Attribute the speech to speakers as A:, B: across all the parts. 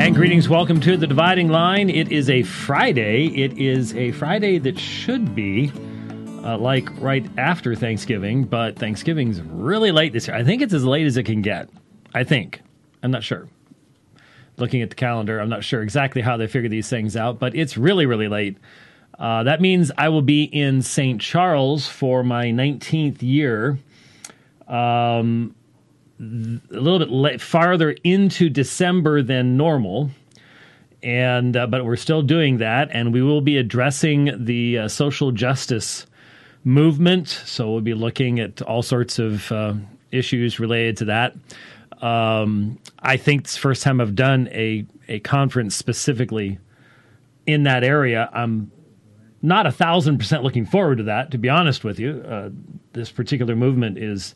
A: And greetings, welcome to The Dividing Line. It is a Friday. It is a Friday that should be like right after Thanksgiving, but Thanksgiving's really late this year. I think it's as late as it can get. I think. I'm not sure. Looking at the calendar, I'm not sure exactly how they figure these things out, but it's really, really late. That means I will be in St. Charles for my 19th year. A little bit farther into December than normal, and but we're still doing that, and we will be addressing the social justice movement. So we'll be looking at all sorts of issues related to that. I think it's the first time I've done a conference specifically in that area. I'm not 1,000% looking forward to that, to be honest with you. This particular movement is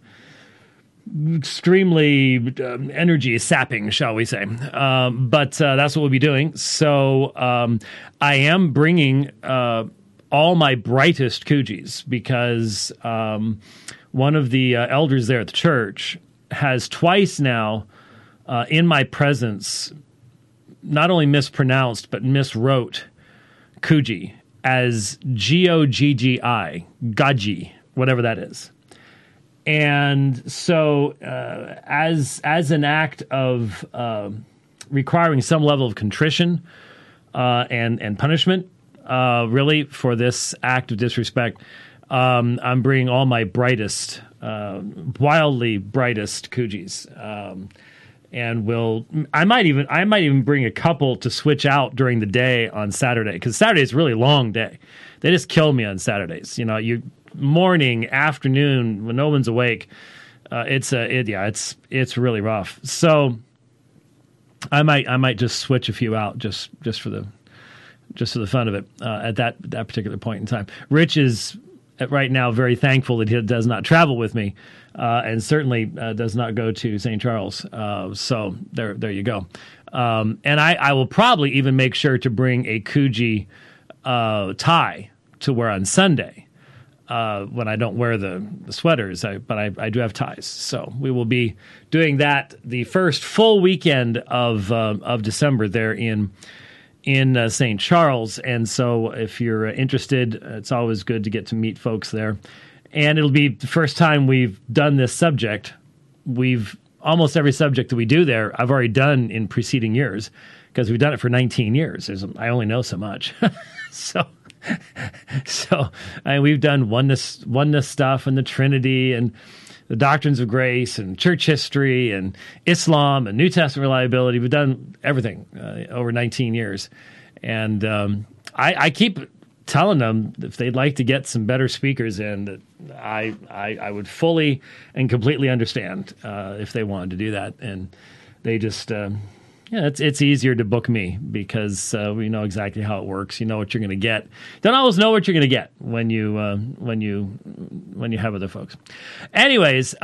A: extremely energy sapping, shall we say. But that's what we'll be doing. So I am bringing all my brightest Coogis because one of the elders there at the church has twice now in my presence not only mispronounced but miswrote Coogee as Goggi, Gaji, whatever that is. And so as an act of requiring some level of contrition and punishment, really, for this act of disrespect, I'm bringing all my brightest, wildly brightest Coogies. And I might even bring a couple to switch out during the day on Saturday, because Saturday is a really long day. They just kill me on Saturdays. You know, morning, afternoon, when no one's awake, it's really rough. So I might just switch a few out just for the fun of it at that particular point in time. Rich is right now very thankful that he does not travel with me, and certainly does not go to St. Charles. So there you go. And I will probably even make sure to bring a Coogee tie to wear on Sunday. When I don't wear the sweaters, but I do have ties. So we will be doing that the first full weekend of December there in St. Charles. And so if you're interested, it's always good to get to meet folks there. And it'll be the first time we've done this subject. Almost every subject that we do there, I've already done in preceding years, because we've done it for 19 years. I only know so much. So we've done oneness stuff and the Trinity and the doctrines of grace and church history and Islam and New Testament reliability. We've done everything over 19 years. And I keep telling them if they'd like to get some better speakers in, that I would fully and completely understand if they wanted to do that. And they just... it's easier to book me because we know exactly how it works. You know what you're going to get. Don't always know what you're going to get when you have other folks. Anyways,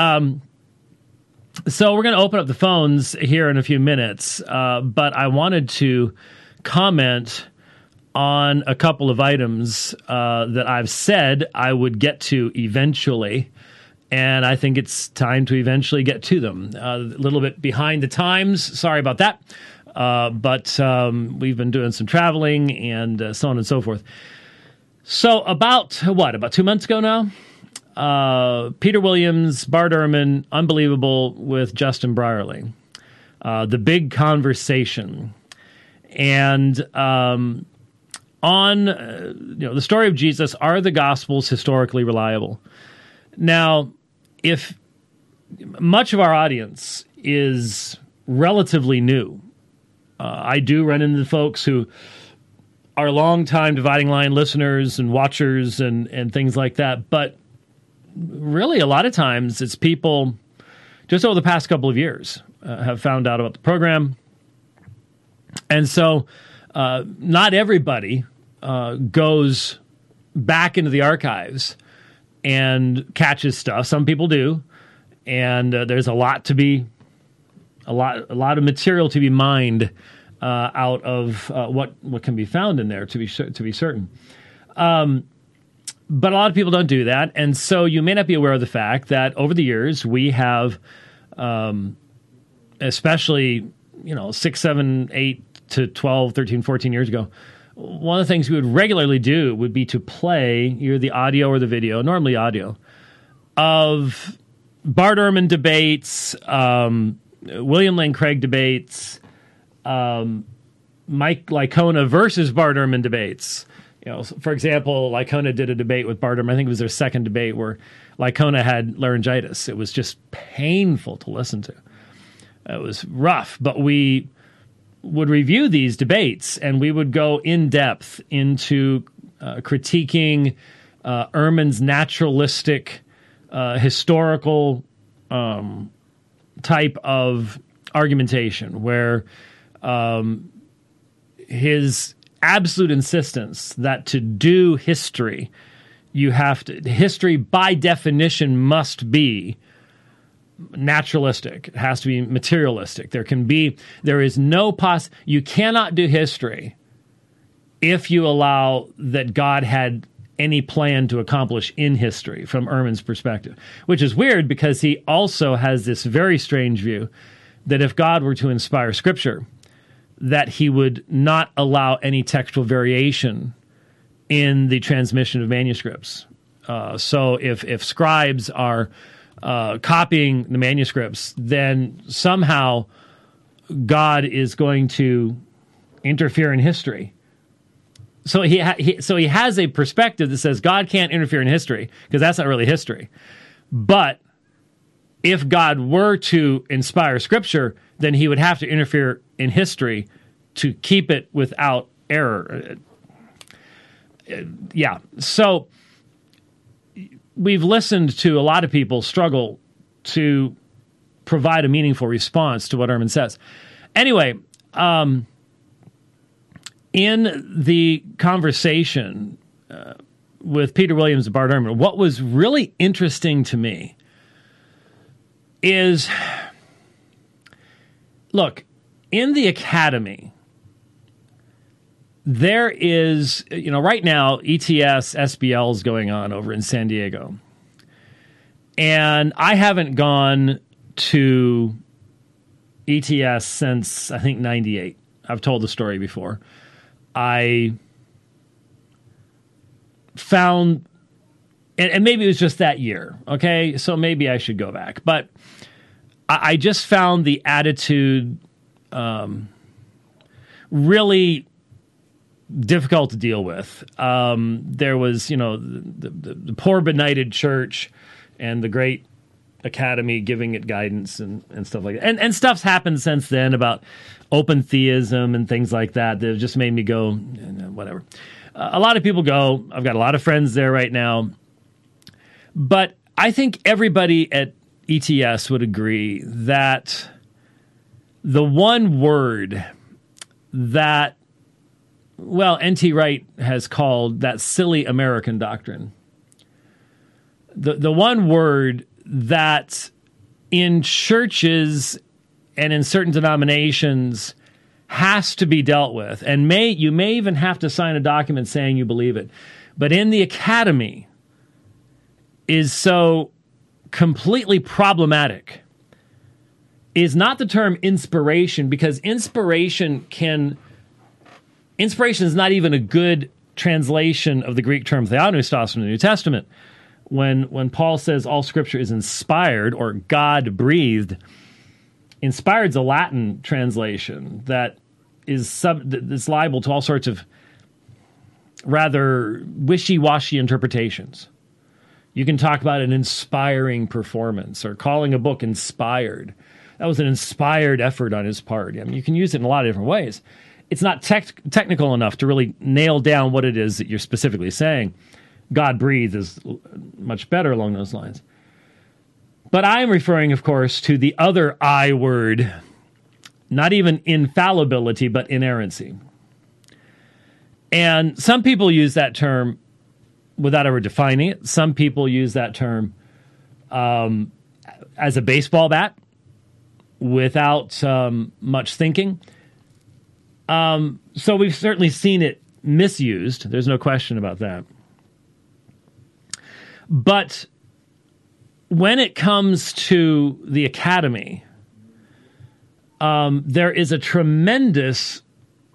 A: so we're going to open up the phones here in a few minutes, but I wanted to comment on a couple of items that I've said I would get to eventually. And I think it's time to eventually get to them. A little bit behind the times. Sorry about that. But we've been doing some traveling and so on and so forth. So about 2 months ago now? Peter Williams, Bart Ehrman, Unbelievable with Justin Brierley. The Big Conversation. And on the story of Jesus, are the Gospels historically reliable? Now, if much of our audience is relatively new, I do run into folks who are longtime Dividing Line listeners and watchers and things like that. But really, a lot of times it's people just over the past couple of years have found out about the program. And so not everybody goes back into the archives and catches stuff. Some people do, and there's a lot of material to be mined out of what can be found in there, to be certain. But a lot of people don't do that, and so you may not be aware of the fact that over the years we have, especially 6, 7, 8, to 12, 13, 14 years ago, one of the things we would regularly do would be to play either the audio or the video, normally audio, of Bart Ehrman debates, William Lane Craig debates, Mike Licona versus Bart Ehrman debates. You know, for example, Licona did a debate with Bart Ehrman. I think it was their second debate where Licona had laryngitis. It was just painful to listen to. It was rough, but we would review these debates and we would go in depth into critiquing Ehrman's naturalistic, historical type of argumentation, where his absolute insistence that to do history, history by definition must be naturalistic. It has to be materialistic. There is no you cannot do history if you allow that God had any plan to accomplish in history from Ehrman's perspective, which is weird because he also has this very strange view that if God were to inspire Scripture, that he would not allow any textual variation in the transmission of manuscripts. So if scribes are copying the manuscripts, then somehow God is going to interfere in history. So he has a perspective that says God can't interfere in history because that's not really history. But if God were to inspire Scripture, then he would have to interfere in history to keep it without error. Yeah. So we've listened to a lot of people struggle to provide a meaningful response to what Ehrman says. Anyway, in the conversation with Peter Williams and Bart Ehrman, what was really interesting to me is, look, in the academy, there is, right now, ETS, SBL is going on over in San Diego. And I haven't gone to ETS since, I think, 98. I've told the story before. I found, and maybe it was just that year, okay? So maybe I should go back. But I just found the attitude really difficult to deal with. There was, the poor benighted church and the great academy giving it guidance and stuff like that. And stuff's happened since then about open theism and things like that that just made me go, whatever. A lot of people go. I've got a lot of friends there right now. But I think everybody at ETS would agree that the one word that, N.T. Wright has called that silly American doctrine, the one word that in churches and in certain denominations has to be dealt with, and you may even have to sign a document saying you believe it, but in the academy is so completely problematic, is not the term inspiration, because inspiration is not even a good translation of the Greek term theopneustos from the New Testament. When Paul says all Scripture is inspired or God-breathed, inspired is a Latin translation that is liable to all sorts of rather wishy-washy interpretations. You can talk about an inspiring performance or calling a book inspired. That was an inspired effort on his part. I mean, you can use it in a lot of different ways. It's not technical enough to really nail down what it is that you're specifically saying. God breathed is much better along those lines. But I'm referring, of course, to the other I word, not even infallibility, but inerrancy. And some people use that term without ever defining it. Some people use that term as a baseball bat without much thinking. So we've certainly seen it misused. There's no question about that. But when it comes to the academy, there is a tremendous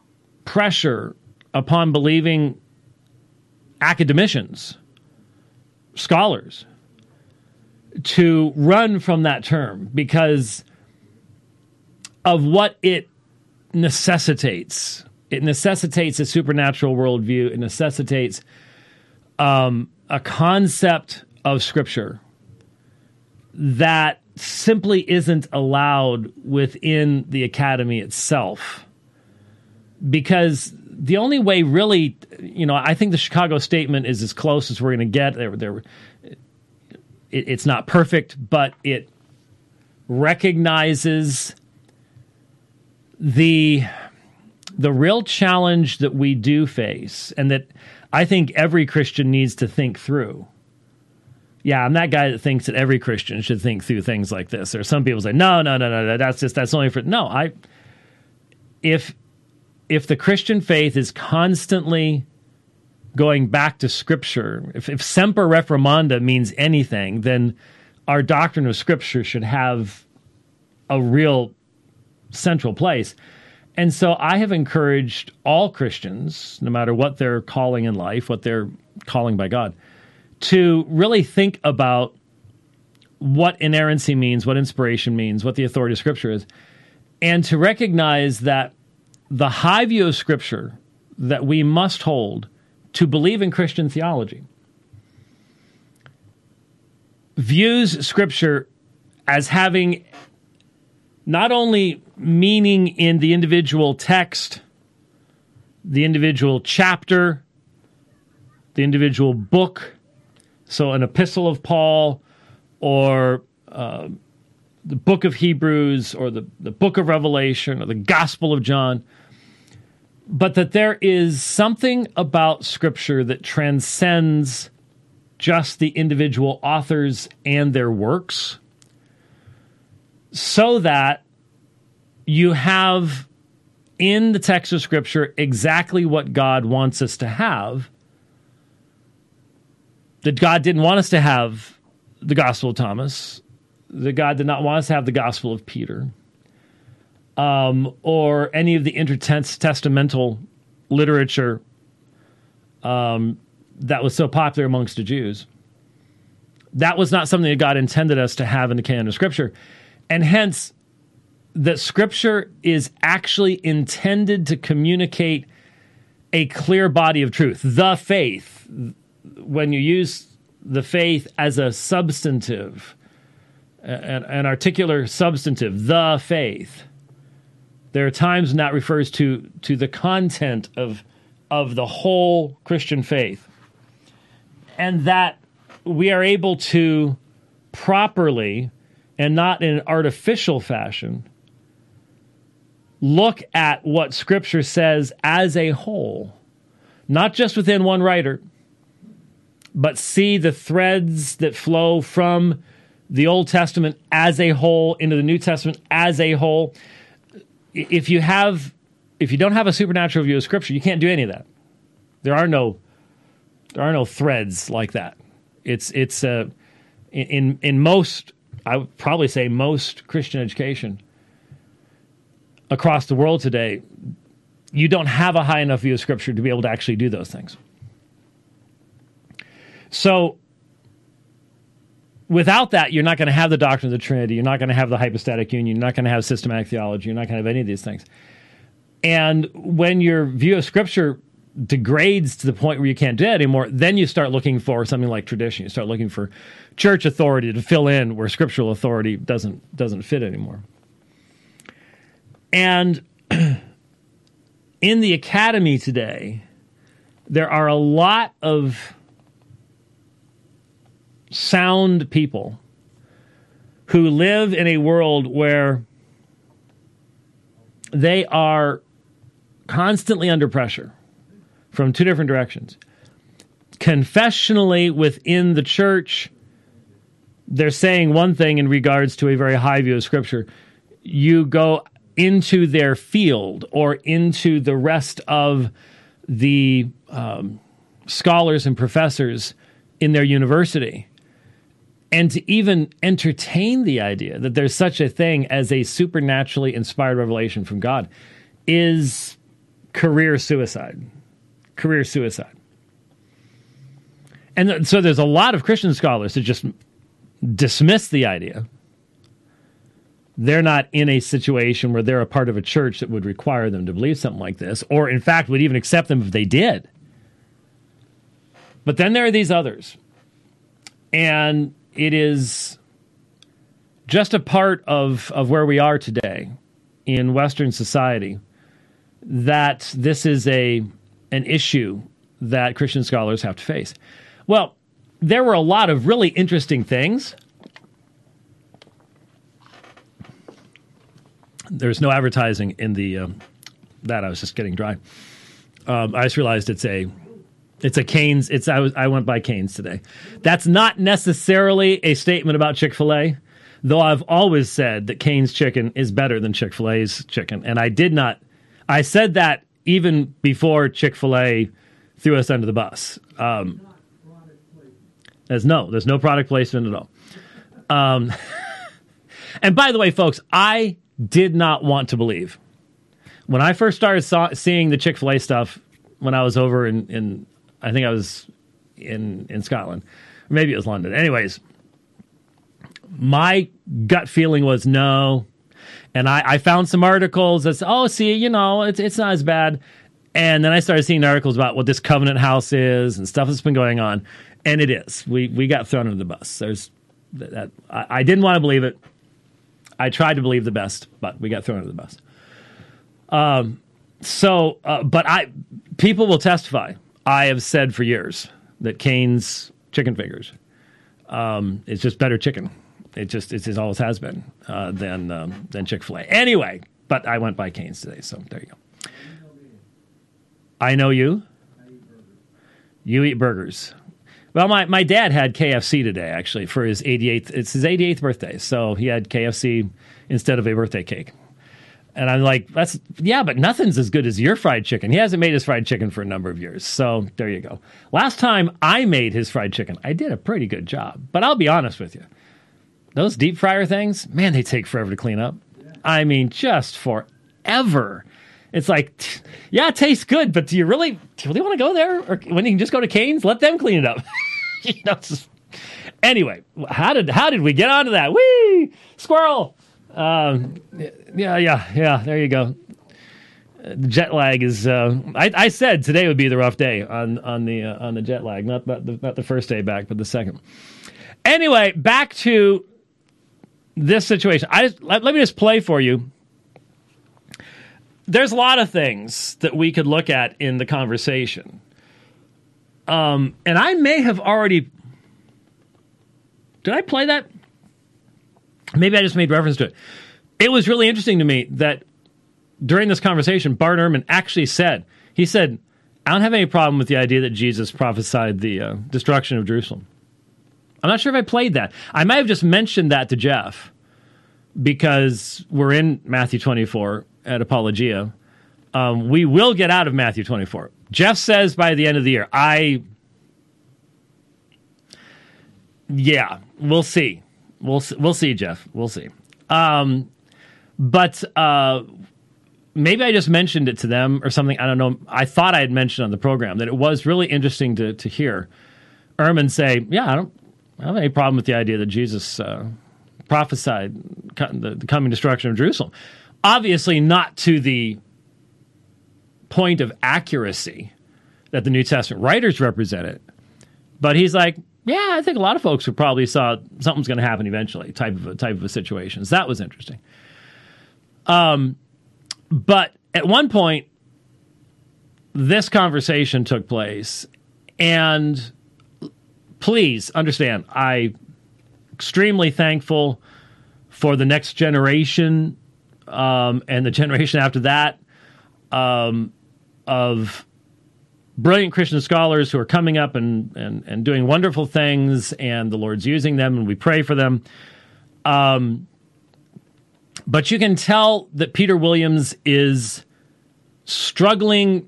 A: pressure upon believing academicians, scholars, to run from that term because of what it necessitates. It necessitates a supernatural worldview. It necessitates a concept of Scripture that simply isn't allowed within the academy itself. Because the only way really, I think the Chicago Statement is as close as we're going to get. It's not perfect, but it recognizes the real challenge that we do face and that I think every Christian needs to think through. Yeah, I'm that guy that thinks that every Christian should think through things like this. Or some people say, no, that's only for... No, if the Christian faith is constantly going back to Scripture, if semper reformanda means anything, then our doctrine of Scripture should have a real central place. And so I have encouraged all Christians, no matter what their calling in life, what their calling by God, to really think about what inerrancy means, what inspiration means, what the authority of Scripture is, and to recognize that the high view of Scripture that we must hold to believe in Christian theology views Scripture as having not only meaning in the individual text, the individual chapter, the individual book, so an epistle of Paul or the book of Hebrews or the book of Revelation or the Gospel of John, but that there is something about Scripture that transcends just the individual authors and their works, so that you have in the text of Scripture exactly what God wants us to have. That God didn't want us to have the Gospel of Thomas, that God did not want us to have the Gospel of Peter, or any of the intertestamental literature that was so popular amongst the Jews. That was not something that God intended us to have in the canon of Scripture. And hence, that Scripture is actually intended to communicate a clear body of truth. The faith, when you use the faith as a substantive, an articular substantive, the faith, there are times when that refers to the content of the whole Christian faith. And that we are able to properly, and not in an artificial fashion, look at what Scripture says as a whole, not just within one writer, but see the threads that flow from the Old Testament as a whole into the New Testament as a whole. If you don't have a supernatural view of Scripture, you can't do any of that. There are no threads like that. It's in most, I would probably say most Christian education across the world today, you don't have a high enough view of Scripture to be able to actually do those things. So without that, you're not going to have the doctrine of the Trinity. You're not going to have the hypostatic union. You're not going to have systematic theology. You're not going to have any of these things. And when your view of Scripture degrades to the point where you can't do that anymore, then you start looking for something like tradition. You start looking for church authority to fill in where scriptural authority doesn't fit anymore. And in the academy today, there are a lot of sound people who live in a world where they are constantly under pressure from two different directions. Confessionally, within the church, they're saying one thing in regards to a very high view of Scripture. You go into their field or into the rest of the scholars and professors in their university, and to even entertain the idea that there's such a thing as a supernaturally inspired revelation from God is career suicide. Career suicide. And so there's a lot of Christian scholars that just dismiss the idea. They're not in a situation where they're a part of a church that would require them to believe something like this, or in fact would even accept them if they did. But then there are these others. And it is just a part of where we are today in Western society that this is an issue that Christian scholars have to face. Well, there were a lot of really interesting things. There's no advertising in the that I was just getting dry. I just realized it's a Cane's. I went by Cane's today. That's not necessarily a statement about Chick-fil-A, though I've always said that Cane's chicken is better than Chick-fil-A's chicken, and I said that even before Chick-fil-A threw us under the bus. There's no product placement at all. And by the way, folks, I did not want to believe. When I first started seeing the Chick-fil-A stuff when I was over in I think I was in Scotland. Or maybe it was London. Anyways, my gut feeling was no. And I found some articles that said, it's not as bad. And then I started seeing articles about what this Covenant House is and stuff that's been going on. And it is. We got thrown under the bus. There's that. I didn't want to believe it. I tried to believe the best, but we got thrown under the bus. But people will testify. I have said for years that Cane's chicken fingers is just better chicken. It always has been than Chick-fil-A. Anyway, but I went by Cane's today, so there you go. I know you. You eat burgers. Well, my dad had KFC today, actually, for his 88th. It's his 88th birthday, so he had KFC instead of a birthday cake. And I'm like, but nothing's as good as your fried chicken. He hasn't made his fried chicken for a number of years, so there you go. Last time I made his fried chicken, I did a pretty good job. But I'll be honest with you. Those deep fryer things, man, they take forever to clean up. I mean, just forever. It's like, yeah, it tastes good, but do you really want to go there? Or when you can just go to Cane's, let them clean it up. Anyway, how did we get onto that? Whee! Squirrel! Yeah, there you go. The jet lag is, I said today would be the rough day on the jet lag, not the first day back, but the second. Anyway, back to this situation. Let me just play for you. There's a lot of things that we could look at in the conversation. And I may have already... Did I play that? Maybe I just made reference to it. It was really interesting to me that during this conversation, Bart Ehrman actually said, I don't have any problem with the idea that Jesus prophesied the destruction of Jerusalem. I'm not sure if I played that. I might have just mentioned that to Jeff because we're in Matthew 24 at Apologia. We will get out of Matthew 24. Jeff says by the end of the year, we'll see. We'll see, Jeff. We'll see. But maybe I just mentioned it to them or something. I don't know. I thought I had mentioned on the program that it was really interesting to hear Ehrman say, I don't have any problem with the idea that Jesus prophesied the coming destruction of Jerusalem. Obviously not to the point of accuracy that the New Testament writers represent it. But he's like, I think a lot of folks who probably saw something's going to happen eventually, type of a situation. So that was interesting. But at one point, this conversation took place, and please understand, I'm extremely thankful for the next generation and the generation after that of brilliant Christian scholars who are coming up and doing wonderful things, and the Lord's using them, and we pray for them. But you can tell that Peter Williams is struggling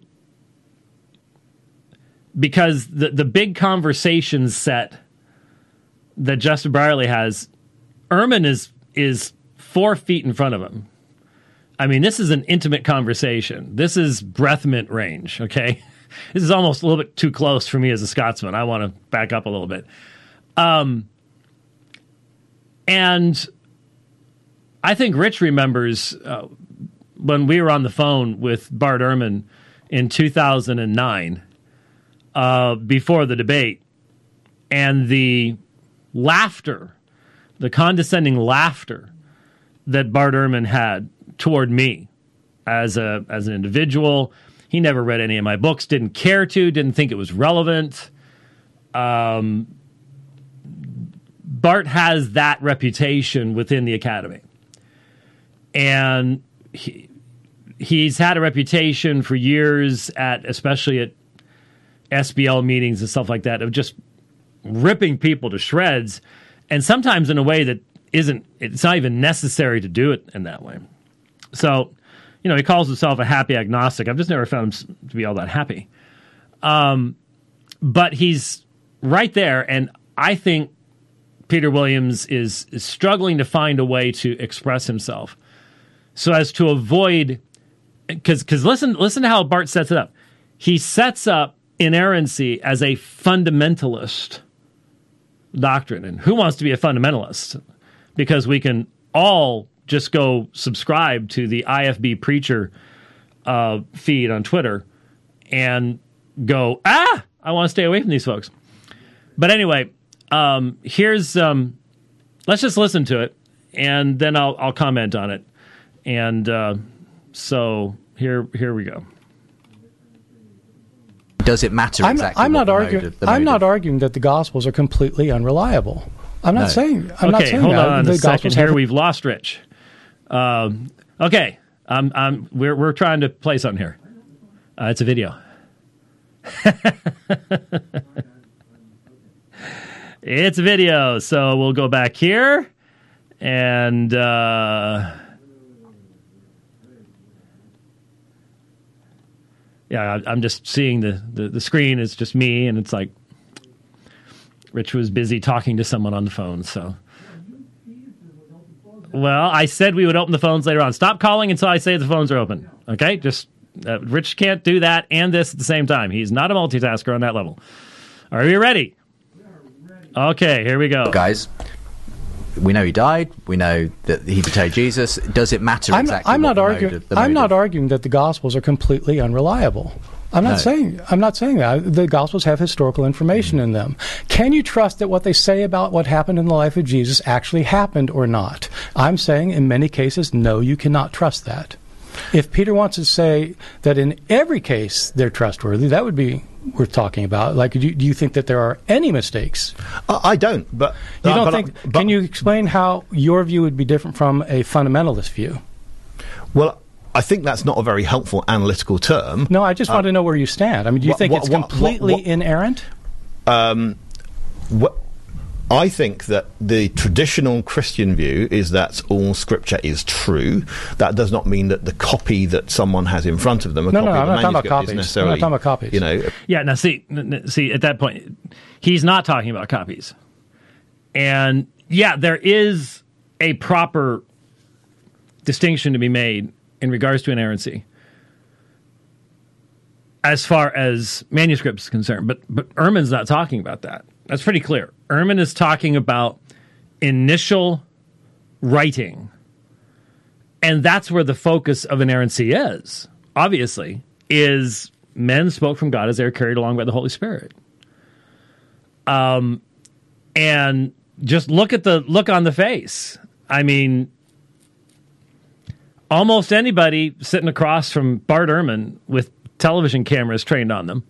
A: because the big conversation set that Justin Brierley has, Ehrman is 4 feet in front of him. I mean, this is an intimate conversation. This is breath mint range, okay? This is almost a little bit too close for me as a Scotsman. I want to back up a little bit. And I think Rich remembers when we were on the phone with Bart Ehrman in 2009 before the debate, and the laughter, the condescending laughter that Bart Ehrman had toward me as an individual. He never read any of my books, didn't care to, didn't think it was relevant. Bart has that reputation within the academy. And he's had a reputation for years especially at SBL meetings and stuff like that, of just ripping people to shreds, and sometimes in a way that it's not even necessary to do it in that way. So, he calls himself a happy agnostic. I've just never found him to be all that happy. But he's right there, and I think Peter Williams is struggling to find a way to express himself so as to avoid, because listen to how Bart sets it up. He sets up inerrancy as a fundamentalist doctrine. And who wants to be a fundamentalist? Because we can all just go subscribe to the IFB Preacher feed on Twitter and go, I want to stay away from these folks. But anyway, here's let's just listen to it, and then I'll comment on it. And so here we go.
B: Does it matter exactly?
C: I'm not arguing that the Gospels are completely unreliable. I'm not saying. I'm not saying
A: hold
C: that.
A: on
C: the
A: a second.
C: Gospels
A: Here we've lost Rich. Okay, we're trying to play something here. It's a video. It's a video, so we'll go back here, and I'm just seeing the screen is just me, and it's like Rich was busy talking to someone on the phone. So, well, I said we would open the phones later on. Stop calling until I say the phones are open. Okay, just Rich can't do that and this at the same time. He's not a multitasker on that level. Are you ready? Okay, here we go.
B: Guys, we know he died. We know that he betrayed Jesus. Does it matter exactly?
C: I'm not arguing that the Gospels are completely unreliable. I'm not saying that. The Gospels have historical information in them. Can you trust that what they say about what happened in the life of Jesus actually happened or not? I'm saying in many cases, no, you cannot trust that. If Peter wants to say that in every case they're trustworthy, that would be worth talking about. Like, do you think that there are any mistakes?
D: I don't, but...
C: You don't think... Can you explain how your view would be different from a fundamentalist view?
D: Well, I think that's not a very helpful analytical term.
C: No, I just want to know where you stand. I mean, do you think it's completely inerrant?
D: I think that the traditional Christian view is that all Scripture is true. That does not mean that the copy that someone has in front of them,
C: I'm not talking about copies. I'm not talking about copies.
A: Yeah, now see, at that point, he's not talking about copies. And yeah, there is a proper distinction to be made in regards to inerrancy as far as manuscripts is concerned. But Ehrman's not talking about that. That's pretty clear. Ehrman is talking about initial writing. And that's where the focus of inerrancy is, obviously, is men spoke from God as they were carried along by the Holy Spirit. And just look at the look on the face. I mean, almost anybody sitting across from Bart Ehrman with television cameras trained on them,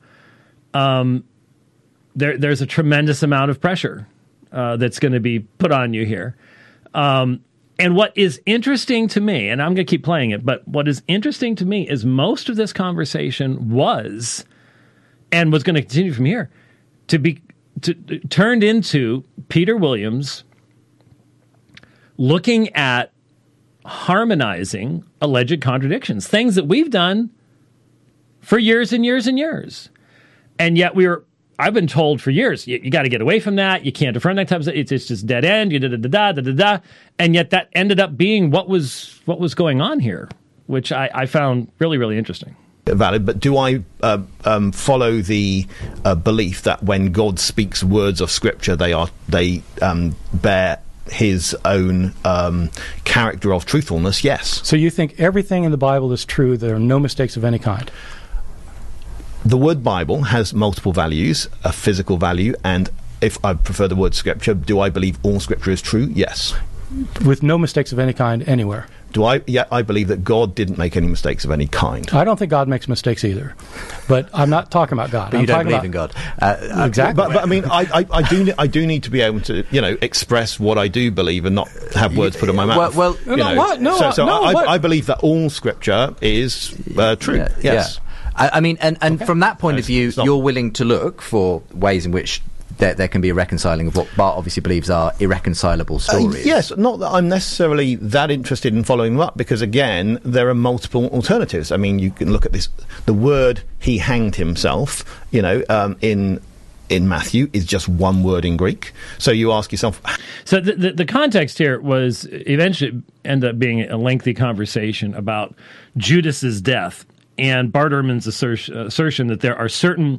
A: there's a tremendous amount of pressure that's going to be put on you here. And what is interesting to me, and I'm going to keep playing it, but what is interesting to me is most of this conversation was, and was going to continue from here, turned into Peter Williams looking at harmonizing alleged contradictions, things that we've done for years and years and years. And yet I've been told for years, you got to get away from that. You can't affirm that type of stuff. It's just dead end. You da-da-da-da-da-da-da. And yet that ended up being what was going on here. which I found really, really interesting.
D: Valid, but do I follow the belief that when God speaks words of Scripture, they bear his own character of truthfulness? Yes.
C: So you think everything in the Bible is true? There are no mistakes of any kind?
D: The word Bible has multiple values, a physical value, and if I prefer the word Scripture, do I believe all Scripture is true? Yes.
C: With no mistakes of any kind anywhere?
D: I believe that God didn't make any mistakes of any kind.
C: I don't think God makes mistakes either. But I'm not talking about God.
B: But you don't believe in God.
C: Exactly.
D: But I mean, I do need to be able to, express what I do believe and not have words put in my mouth. I believe that all Scripture is true.
B: Yeah,
D: yes.
B: Yeah. I mean, and from that point of view, you're willing to look for ways in which there can be a reconciling of what Bart obviously believes are irreconcilable stories.
D: Yes, not that I'm necessarily that interested in following them up, because again, there are multiple alternatives. I mean, you can look at this. The word "he hanged himself," in Matthew is just one word in Greek. So you ask yourself.
A: So the context here was eventually ended up being a lengthy conversation about Judas's death and Bart Ehrman's assertion that there are certain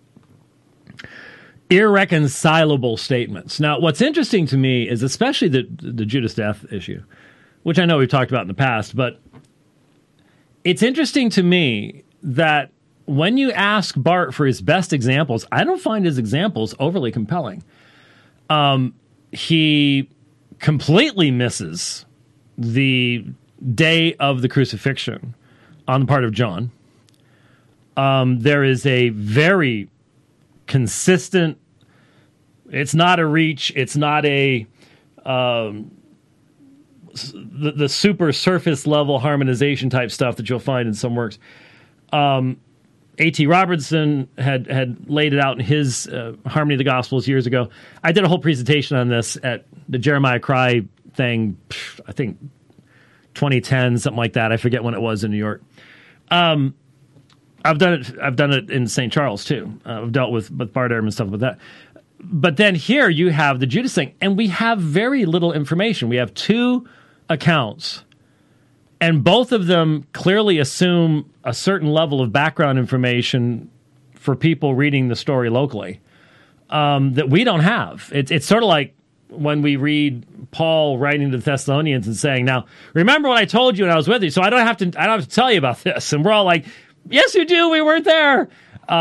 A: irreconcilable statements. Now, what's interesting to me is especially the Judas death issue, which I know we've talked about in the past, but it's interesting to me that when you ask Bart for his best examples, I don't find his examples overly compelling. He completely misses the day of the crucifixion on the part of John. There is a very consistent, it's not a reach, it's not a the super surface level harmonization type stuff that you'll find in some works. A.T. Robertson had laid it out in his Harmony of the Gospels years ago. I did a whole presentation on this at the Jeremiah Cry thing, I think 2010, something like that. I forget when it was in New York. I've done it in St. Charles too. I've dealt with Bart Ehrman and stuff like that. But then here you have the Judas thing, and we have very little information. We have two accounts, and both of them clearly assume a certain level of background information for people reading the story locally that we don't have. It's sort of like when we read Paul writing to the Thessalonians and saying, "Now remember what I told you when I was with you, so I don't have to tell you about this." And we're all like, "Yes, you do. We weren't there."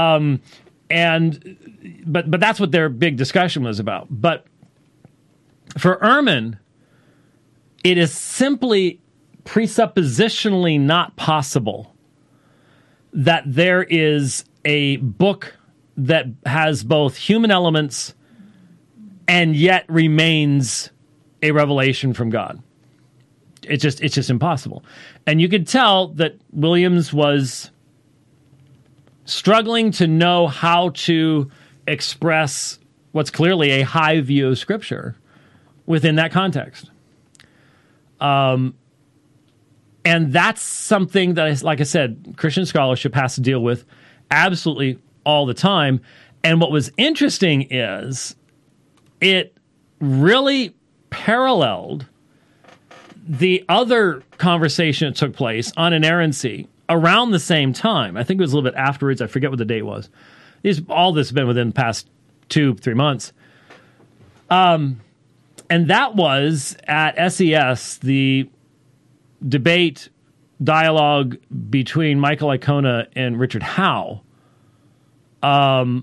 A: But that's what their big discussion was about. But for Ehrman, it is simply presuppositionally not possible that there is a book that has both human elements and yet remains a revelation from God. It's just impossible. And you could tell that Williams was struggling to know how to express what's clearly a high view of Scripture within that context. And that's something that is, like I said, Christian scholarship has to deal with absolutely all the time. And what was interesting is it really paralleled the other conversation that took place on inerrancy around the same time. I think it was a little bit afterwards. I forget what the date was. All this has been within the past 2-3 months. And that was at SES, the debate, dialogue between Michael Icona and Richard Howe on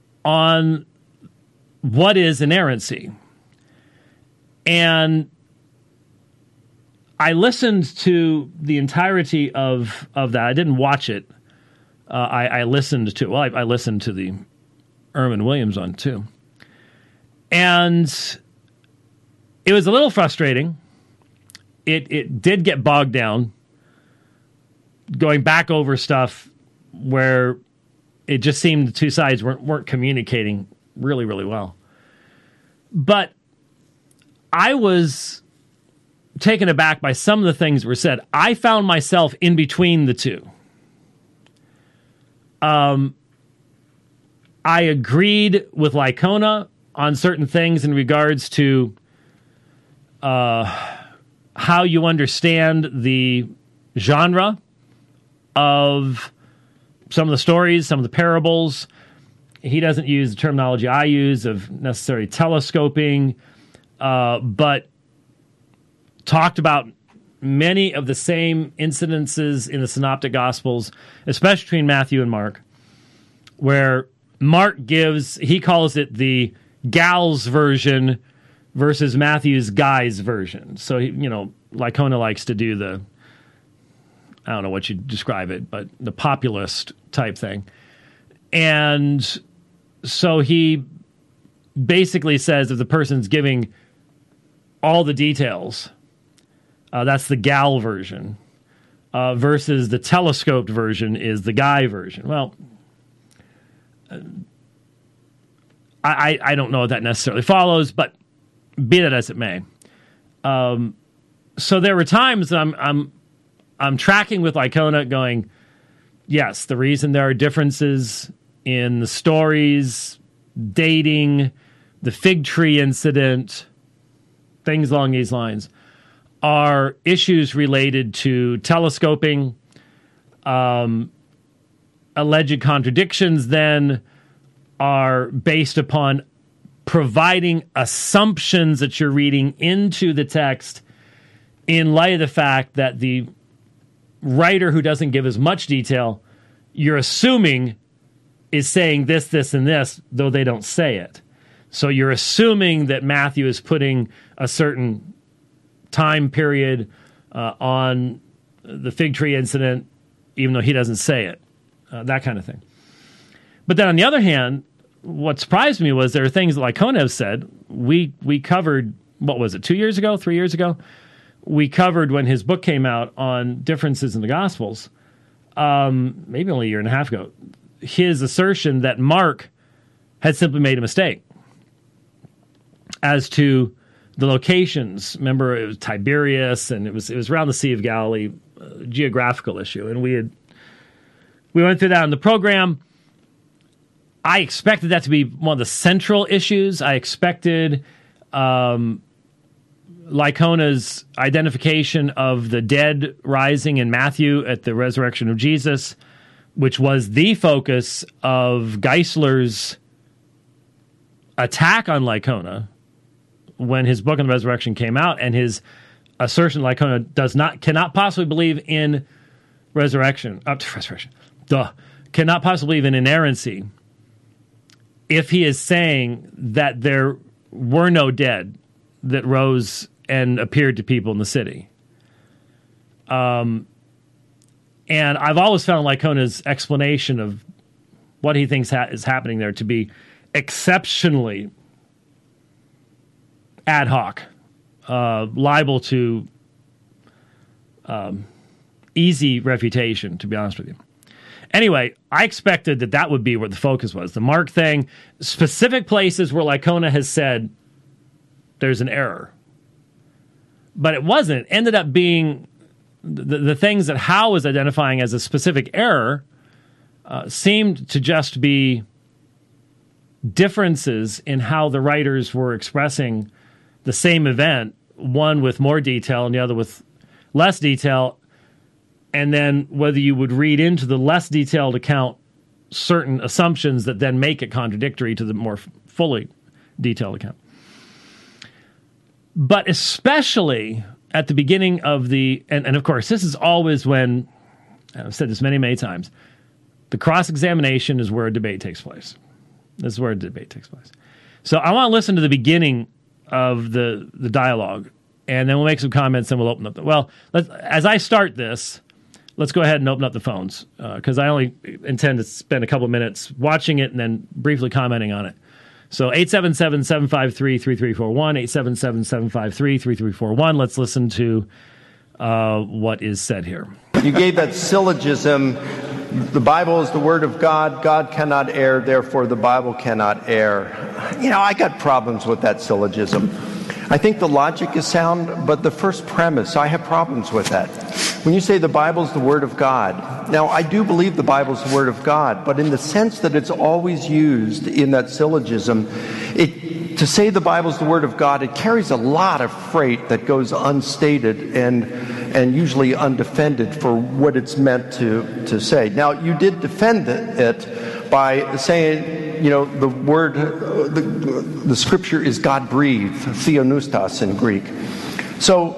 A: what is inerrancy. And I listened to the entirety of that. I didn't watch it. I listened to I listened to the Ehrman Williams one too. And it was a little frustrating. It did get bogged down going back over stuff where it just seemed the two sides weren't communicating really, really well. But I was taken aback by some of the things that were said. I found myself in between the two. I agreed with Licona on certain things in regards to how you understand the genre of some of the stories, some of the parables. He doesn't use the terminology I use of necessarily telescoping, but talked about many of the same incidences in the Synoptic Gospels, especially between Matthew and Mark, where Mark he calls it the gal's version versus Matthew's guy's version. So, Licona likes to do I don't know what you describe it, but the populist type thing. And so he basically says if the person's giving all the details, that's the gal version, versus the telescoped version is the guy version. Well, I don't know if that necessarily follows, but be that as it may. So there were times that I'm tracking with Licona going, yes, the reason there are differences in the stories, dating, the fig tree incident, things along these lines, are issues related to telescoping, alleged contradictions then are based upon providing assumptions that you're reading into the text in light of the fact that the writer who doesn't give as much detail, you're assuming is saying this, this, and this, though they don't say it. So you're assuming that Matthew is putting a certain time period on the fig tree incident, even though he doesn't say it, that kind of thing. But then on the other hand, what surprised me was there are things that Licona have said. We covered, what was it, 2 years ago, 3 years ago? We covered when his book came out on differences in the Gospels, maybe only a year and a half ago, his assertion that Mark had simply made a mistake as to the locations. Remember, it was Tiberias, and it was around the Sea of Galilee, geographical issue. And we went through that on the program. I expected that to be one of the central issues. I expected Licona's identification of the dead rising in Matthew at the resurrection of Jesus, which was the focus of Geisler's attack on Licona when his book on the resurrection came out, and his assertion Licona cannot possibly believe in resurrection. Cannot possibly believe in inerrancy if he is saying that there were no dead that rose and appeared to people in the city. And I've always found Licona's explanation of what he thinks is happening there to be exceptionally ad hoc, liable to easy refutation, to be honest with you. Anyway, I expected that would be where the focus was. The Mark thing, specific places where Licona has said there's an error. But it wasn't. It ended up being the things that Howe was identifying as a specific error seemed to just be differences in how the writers were expressing the same event, one with more detail and the other with less detail, and then whether you would read into the less detailed account certain assumptions that then make it contradictory to the more fully detailed account. But especially at the beginning of and of course, this is always when, I've said this many, many times, the cross-examination is where a debate takes place. This is where a debate takes place. So I want to listen to the beginning of the dialogue, and then we'll make some comments, and we'll open up as I start this, let's go ahead and open up the phones, because I only intend to spend a couple minutes watching it and then briefly commenting on it. So 877-753-3341, 877-753-3341. Let's listen to what is said here.
E: You gave that syllogism, the Bible is the Word of God, God cannot err, therefore the Bible cannot err. I got problems with that syllogism. I think the logic is sound, but the first premise, I have problems with that. When you say the Bible is the Word of God, now I do believe the Bible is the Word of God, but in the sense that it's always used in that syllogism, to say the Bible is the Word of God, it carries a lot of freight that goes unstated, and and usually undefended for what it's meant to say. Now, you did defend it by saying, the word, the scripture is God-breathed, theopneustos in Greek. So,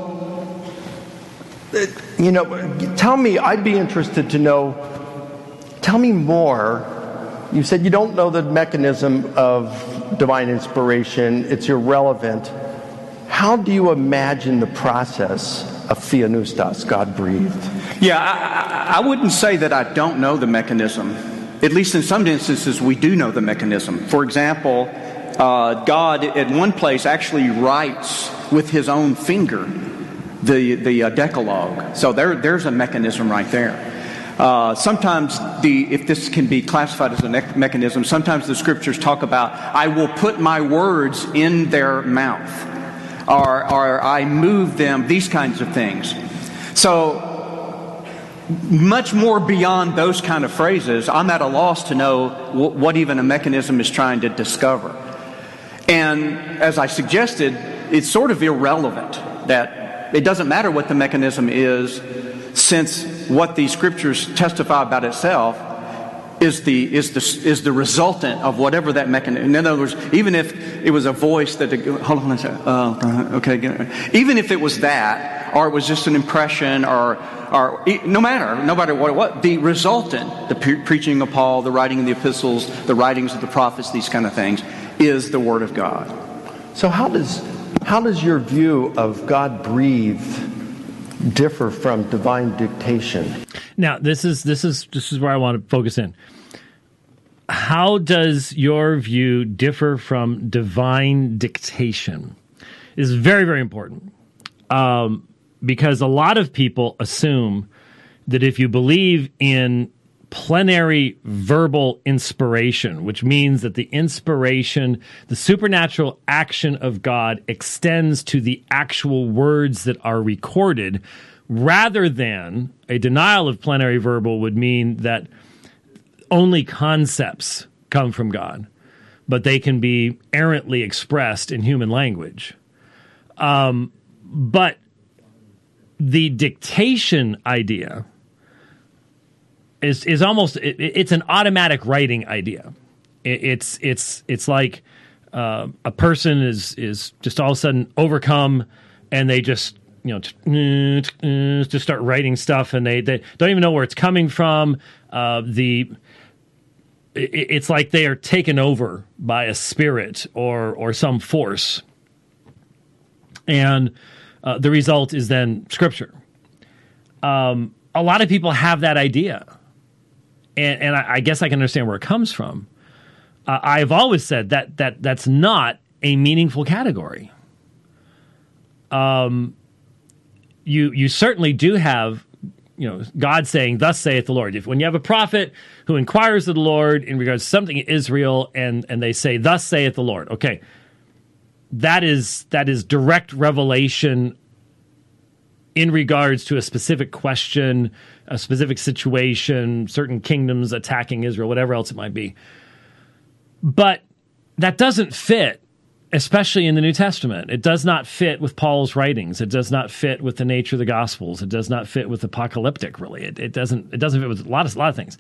E: tell me, I'd be interested to know, tell me more. You said you don't know the mechanism of divine inspiration, it's irrelevant. How do you imagine the process of theopneustos, God-breathed?
F: Yeah, I wouldn't say that I don't know the mechanism. At least in some instances, we do know the mechanism. For example, God at one place actually writes with his own finger the Decalogue. So there's a mechanism right there. Sometimes, if this can be classified as a mechanism, sometimes the scriptures talk about, I will put my words in their mouth, or I move them, these kinds of things. So, much more beyond those kind of phrases, I'm at a loss to know what even a mechanism is trying to discover. And as I suggested, it's sort of irrelevant that it doesn't matter what the mechanism is, since what these scriptures testify about itself is the resultant of whatever that mechanism. In other words, even if it was a voice that, hold on a second, okay, even if it was that, or it was just an impression, or no matter what, the resultant, the preaching of Paul, the writing of the epistles, the writings of the prophets, these kind of things, is the Word of God.
E: So how does your view of God-breathed differ from divine dictation?
A: Now, this is where I want to focus in. How does your view differ from divine dictation? This is very, very important, because a lot of people assume that if you believe in plenary verbal inspiration, which means that the inspiration, the supernatural action of God extends to the actual words that are recorded, rather than a denial of plenary verbal would mean that only concepts come from God, but they can be errantly expressed in human language. But the dictation idea is almost, it's an automatic writing idea. It's like a person is just all of a sudden overcome, and they just start writing stuff, and they don't even know where it's coming from. It's like they are taken over by a spirit or some force, and the result is then Scripture. A lot of people have that idea. And I guess I can understand where it comes from. I've always said that's not a meaningful category. You certainly do have, God saying, "Thus saith the Lord." When you have a prophet who inquires of the Lord in regards to something in Israel, and they say, "Thus saith the Lord," okay, that is direct revelation in regards to a specific question, a specific situation, certain kingdoms attacking Israel, whatever else it might be. But that doesn't fit, especially in the New Testament. It does not fit with Paul's writings. It does not fit with the nature of the Gospels. It does not fit with apocalyptic, really. It doesn't fit with a lot of things.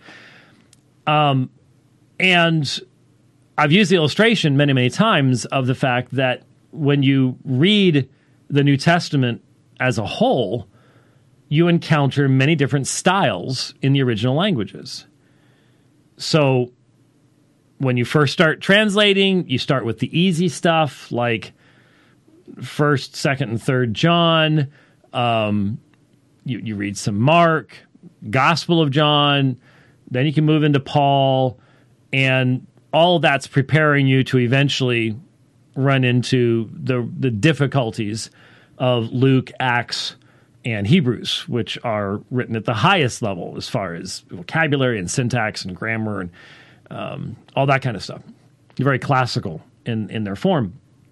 A: And I've used the illustration many, many times of the fact that when you read the New Testament as a whole, you encounter many different styles in the original languages. So when you first start translating, you start with the easy stuff like 1st, 2nd, and 3rd John. You read some Mark, Gospel of John, then you can move into Paul, and all of that's preparing you to eventually run into the difficulties of Luke, Acts, and Hebrews, which are written at the highest level as far as vocabulary and syntax and grammar and all that kind of stuff. They're very classical in their form.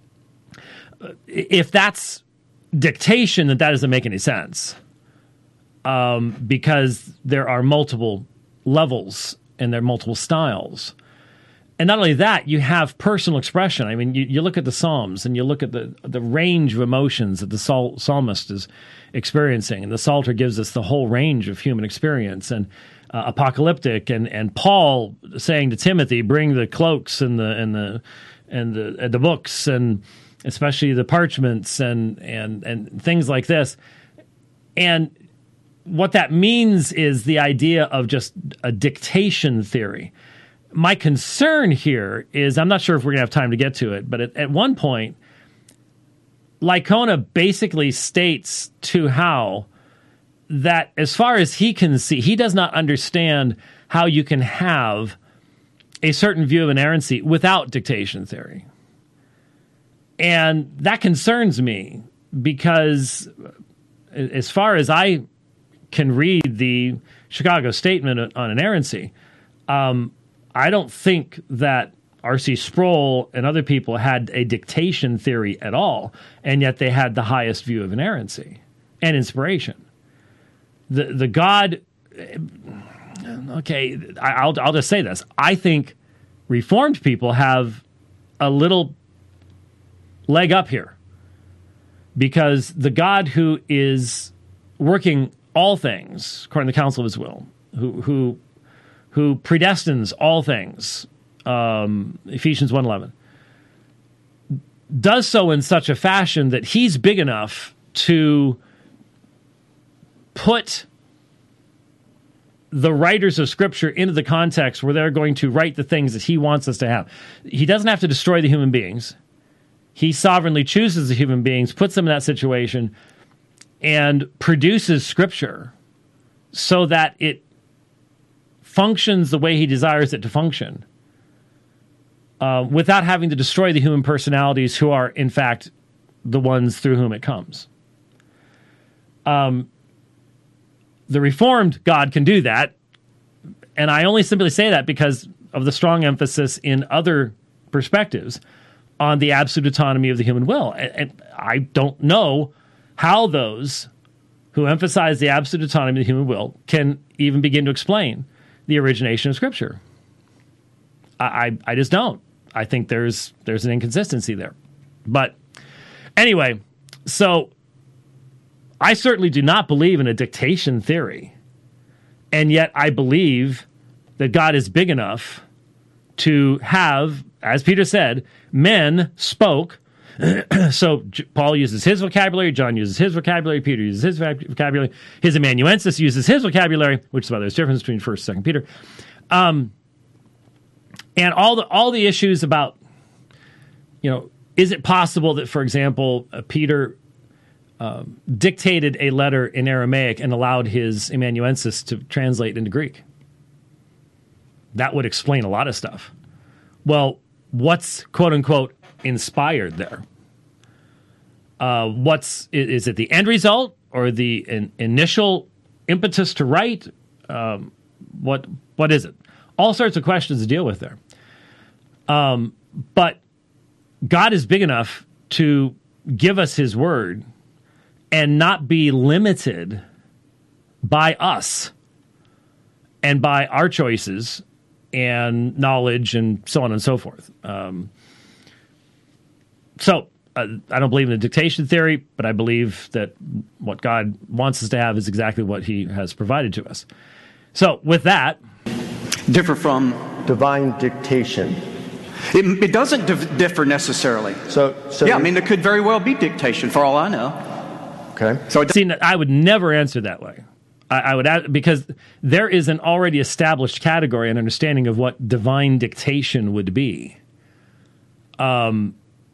A: If that's dictation, that doesn't make any sense, because there are multiple levels and there are multiple styles. And not only that, you have personal expression. I mean, you look at the Psalms and you look at the range of emotions that the psalmist is experiencing. And the Psalter gives us the whole range of human experience and apocalyptic. And Paul saying to Timothy, bring the cloaks and the books and especially the parchments and things like this. And what that means is the idea of just a dictation theory. My concern here is, I'm not sure if we're going to have time to get to it, but at one point, Licona basically states to Howe that as far as he can see, he does not understand how you can have a certain view of inerrancy without dictation theory. And that concerns me because as far as I can read the Chicago Statement on inerrancy, I don't think that R.C. Sproul and other people had a dictation theory at all, and yet they had the highest view of inerrancy and inspiration. The God, okay, I'll just say this. I think Reformed people have a little leg up here because the God who is working all things according to the counsel of his will, who predestines all things, Ephesians 1:11, does so in such a fashion that he's big enough to put the writers of Scripture into the context where they're going to write the things that he wants us to have. He doesn't have to destroy the human beings. He sovereignly chooses the human beings, puts them in that situation, and produces Scripture so that it functions the way he desires it to function, without having to destroy the human personalities who are, in fact, the ones through whom it comes. The Reformed God can do that, and I only simply say that because of the strong emphasis in other perspectives on the absolute autonomy of the human will. And I don't know how those who emphasize the absolute autonomy of the human will can even begin to explain the origination of Scripture. I just don't. I think there's an inconsistency there. But anyway, so I certainly do not believe in a dictation theory. And yet I believe that God is big enough to have, as Peter said, men spoke. So Paul uses his vocabulary, John uses his vocabulary, Peter uses his vocabulary, his amanuensis uses his vocabulary, which is why there's a difference between 1st and 2nd Peter. And all the issues about, is it possible that, for example, Peter dictated a letter in Aramaic and allowed his amanuensis to translate into Greek? That would explain a lot of stuff. Well, what's quote-unquote inspired there? Is it the end result or the initial impetus to write? What is it? All sorts of questions to deal with there. But God is big enough to give us his word and not be limited by us and by our choices and knowledge and so on and so forth. So I don't believe in a dictation theory, but I believe that what God wants us to have is exactly what he has provided to us. So with that...
F: Differ from...
E: divine dictation.
F: It doesn't differ necessarily.
E: So
F: yeah, I mean, there could very well be dictation for all I know.
E: Okay.
F: So
A: see, I would never answer that way. I would add, because there is an already established category and understanding of what divine dictation would be. And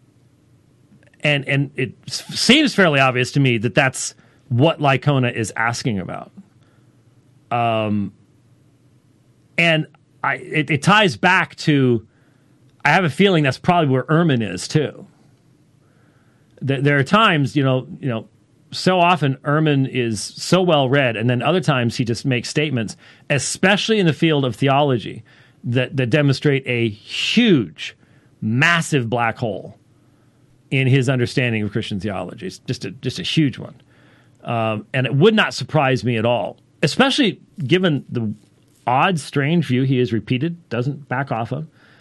A: it seems fairly obvious to me that that's what Licona is asking about. And it ties back to, I have a feeling that's probably where Ehrman is too. There are times, so often Ehrman is so well read, and then other times he just makes statements, especially in the field of theology, that demonstrate a huge, massive black hole in his understanding of Christian theology. It's just a huge one. And it would not surprise me at all, especially given the odd, strange view he has repeated, doesn't back off of,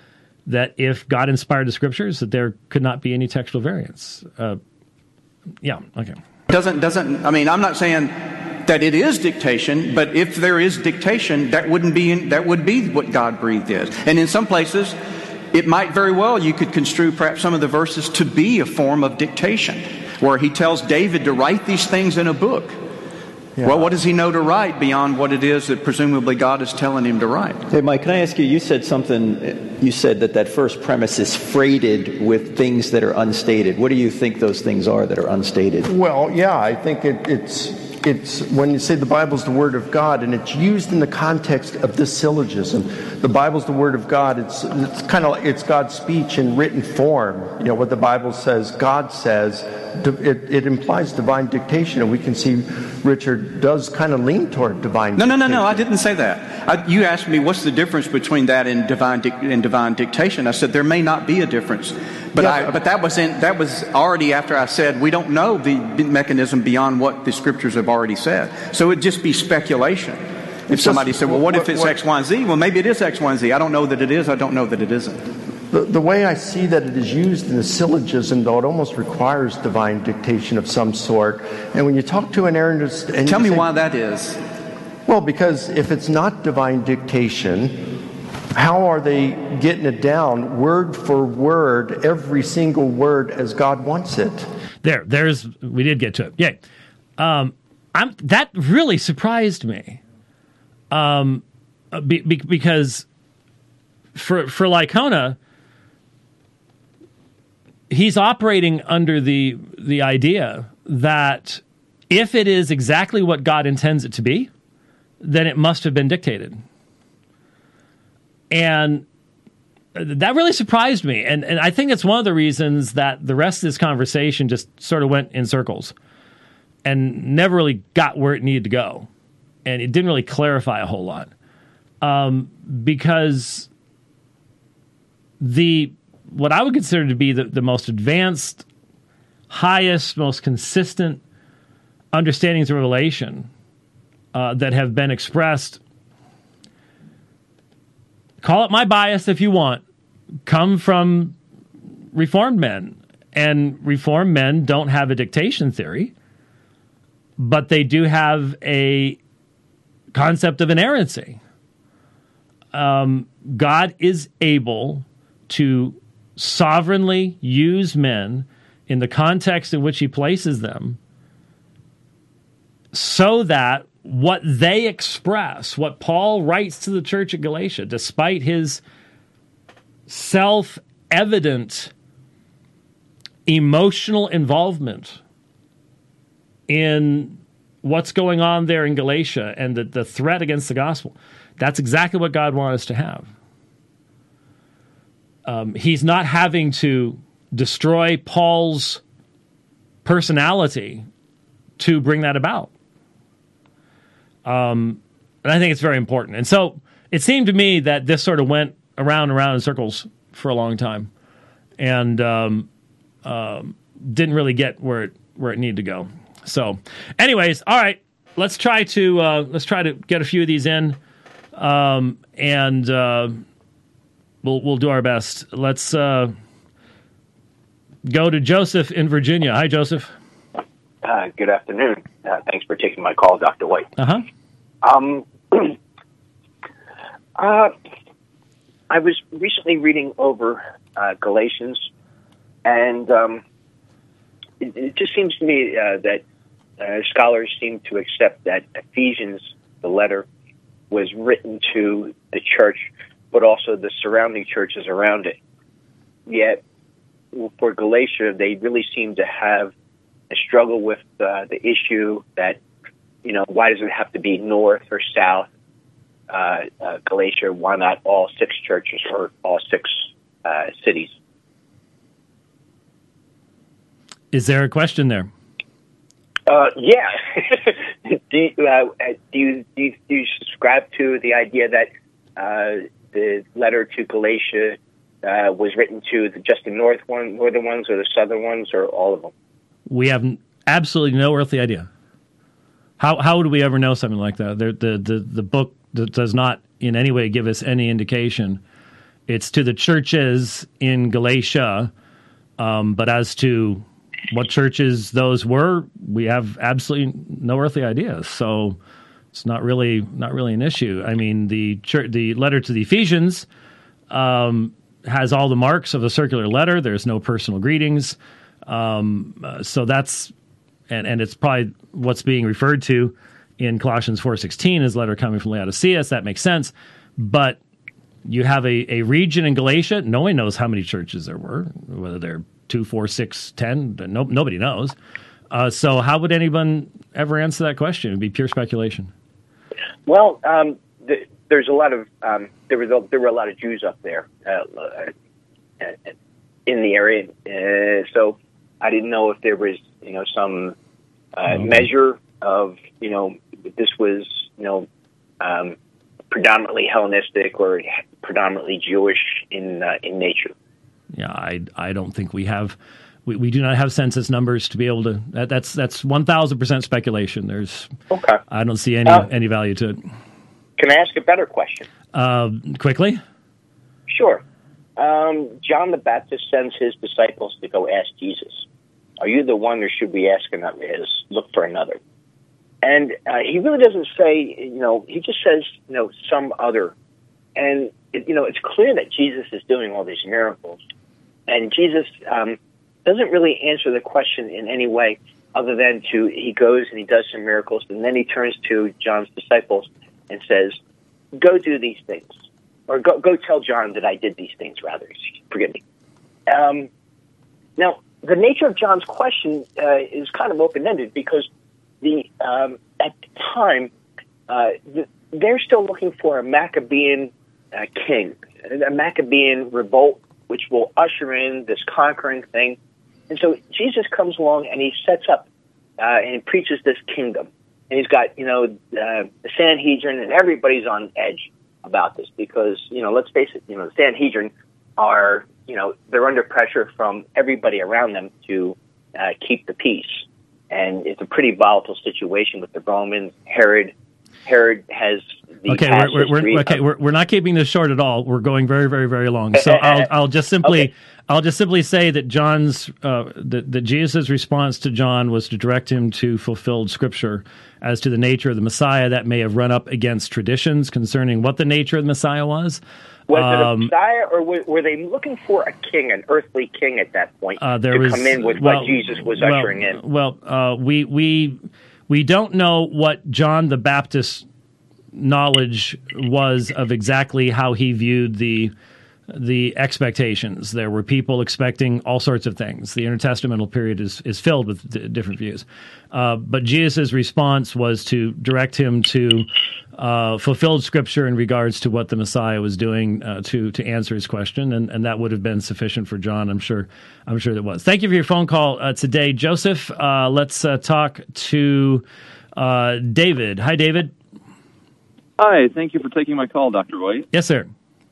A: that if God inspired the Scriptures, that there could not be any textual variance. Yeah, okay.
F: Doesn't. I mean, I'm not saying that it is dictation, but if there is dictation, that would be what God breathed is. And in some places, it might very well, you could construe perhaps some of the verses to be a form of dictation, where he tells David to write these things in a book. Yeah. Well, what does he know to write beyond what it is that presumably God is telling him to write?
G: Hey, Mike, can I ask you, you said that first premise is freighted with things that are unstated. What do you think those things are that are unstated?
E: Well, yeah, I think it's when you say the Bible's the Word of God, and it's used in the context of this syllogism. The Bible's the Word of God. It's kind of it's God's speech in written form. You know what the Bible says, God says. It implies divine dictation, and we can see Richard does kind of lean toward divine.
F: No. I didn't say that. You asked me what's the difference between that and divine dictation. I said there may not be a difference, but that was already after I said we don't know the mechanism beyond what the Scriptures have already said. So it'd just be speculation. If somebody said, "Well, what if it's X, Y, and Z?" Well, maybe it is X, Y, and Z. I don't know that it is. I don't know that it isn't.
E: The way I see that it is used in the syllogism, though, it almost requires divine dictation of some sort. And when you talk to an Arianist...
F: Tell me why that is.
E: Well, because if it's not divine dictation, how are they getting it down word for word, every single word as God wants it?
A: We did get to it. Yay. That really surprised me. Because for Licona, he's operating under the idea that if it is exactly what God intends it to be, then it must have been dictated. And that really surprised me. And I think it's one of the reasons that the rest of this conversation just sort of went in circles and never really got where it needed to go. And it didn't really clarify a whole lot. Because what I would consider to be the most advanced, highest, most consistent understandings of Revelation that have been expressed, call it my bias if you want, come from Reformed men. And Reformed men don't have a dictation theory, but they do have a concept of inerrancy. God is able to sovereignly use men in the context in which he places them so that what they express, what Paul writes to the church at Galatia, despite his self-evident emotional involvement in what's going on there in Galatia and the threat against the gospel, that's exactly what God wanted us to have. He's not having to destroy Paul's personality to bring that about. And I think it's very important. And so it seemed to me that this sort of went around and around in circles for a long time and didn't really get where it needed to go. So anyways, all right, let's try to get a few of these in. And we'll do our best. Let's go to Joseph in Virginia. Hi, Joseph.
H: Good afternoon. Thanks for taking my call, Dr. White.
A: Uh-huh.
H: I was recently reading over Galatians, and it just seems to me that scholars seem to accept that Ephesians, the letter, was written to the church, but also the surrounding churches around it. Yet, for Galatia, they really seem to have a struggle with the issue that, why does it have to be north or south Galatia? Why not all 6 churches or all 6 cities?
A: Is there a question there?
H: Yeah. Do you subscribe to the idea that the letter to Galatia was written to just the northern ones or the southern ones or all of them?
A: We have absolutely no earthly idea. How would we ever know something like that? The book does not in any way give us any indication It's to the churches in Galatia, but as to what churches those were, we have absolutely no earthly idea. So it's not really an issue. I mean, the letter to the Ephesians has all the marks of a circular letter. There's no personal greetings. So that's and it's probably what's being referred to in Colossians 4:16 as letter coming from Laodicea. So that makes sense. But you have a region in Galatia. No one knows how many churches there were, whether they're 2, 4, 6, 10. Nobody knows. So how would anyone ever answer that question? It would be pure speculation.
H: Well, there's a lot of there were a lot of Jews up there in the area, so I didn't know if there was some measure of this was predominantly Hellenistic or predominantly Jewish in nature.
A: Yeah, I don't think we have. We do not have census numbers to be able to. That's 1,000% speculation. I don't see any value to it.
H: Can I ask a better question?
A: Quickly?
H: Sure. John the Baptist sends his disciples to go ask Jesus, "Are you the one, or should we ask another? Look for another?" And he really doesn't say. He just says, some other. And it's clear that Jesus is doing all these miracles, and Jesus doesn't really answer the question in any way other than he goes and he does some miracles, and then he turns to John's disciples and says, "Go do these things," or go tell John that I did these things, rather. Forgive me. Now, the nature of John's question is kind of open-ended because at the time, they're still looking for a Maccabean king, a Maccabean revolt, which will usher in this conquering thing. And so Jesus comes along and he sets up and he preaches this kingdom. And he's got, the Sanhedrin, and everybody's on edge about this because, let's face it, the Sanhedrin are, they're under pressure from everybody around them to keep the peace. And it's a pretty volatile situation with the Romans. Herod has the
A: we're not keeping this short at all. We're going very, very, very long. So I'll just simply say that that Jesus' response to John was to direct him to fulfilled Scripture as to the nature of the Messiah that may have run up against traditions concerning what the nature of the Messiah was.
H: Was it a Messiah, or were they looking for a king, an earthly king at that point, come in with what Jesus was ushering in?
A: Well, we don't know what John the Baptist's knowledge was of exactly how he viewed the expectations. There were people expecting all sorts of things. The intertestamental period is filled with different views. But Jesus' response was to direct him to fulfilled Scripture in regards to what the Messiah was doing to answer his question, and that would have been sufficient for John. I'm sure that was. Thank you for your phone call today, Joseph. Let's talk to David. Hi, David.
I: Hi. Thank you for taking my call, Dr. White.
A: Yes, sir.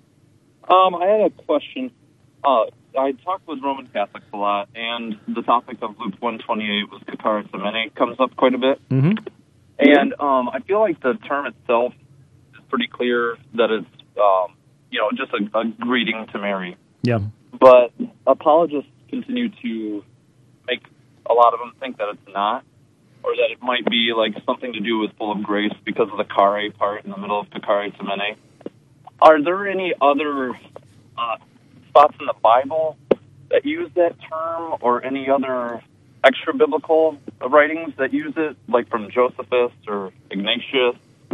I: I had a question. I talk with Roman Catholics a lot, and the topic of Luke 1:28 with Charis Amene comes up quite a bit.
A: Mm-hmm.
I: And I feel like the term itself is pretty clear that it's, just a greeting to Mary.
A: Yeah.
I: But apologists continue to make a lot of them think that it's not, or that it might be like something to do with full of grace because of the Kare part in the middle of Charis Amene. Are there any other spots in the Bible that use that term, or any other extra biblical writings that use it, like from Josephus or Ignatius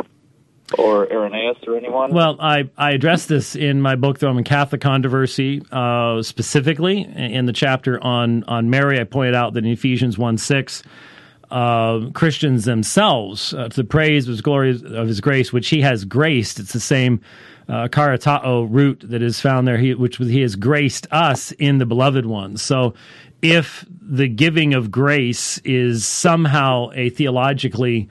I: or Irenaeus or anyone?
A: Well, I addressed this in my book, The Roman Catholic Controversy, specifically in the chapter on Mary. I pointed out that in Ephesians 1:6, Christians themselves, to the praise of his glory of his grace, which he has graced. It's the same karatao root that is found there, which he has graced us in the beloved one. So if the giving of grace is somehow a theologically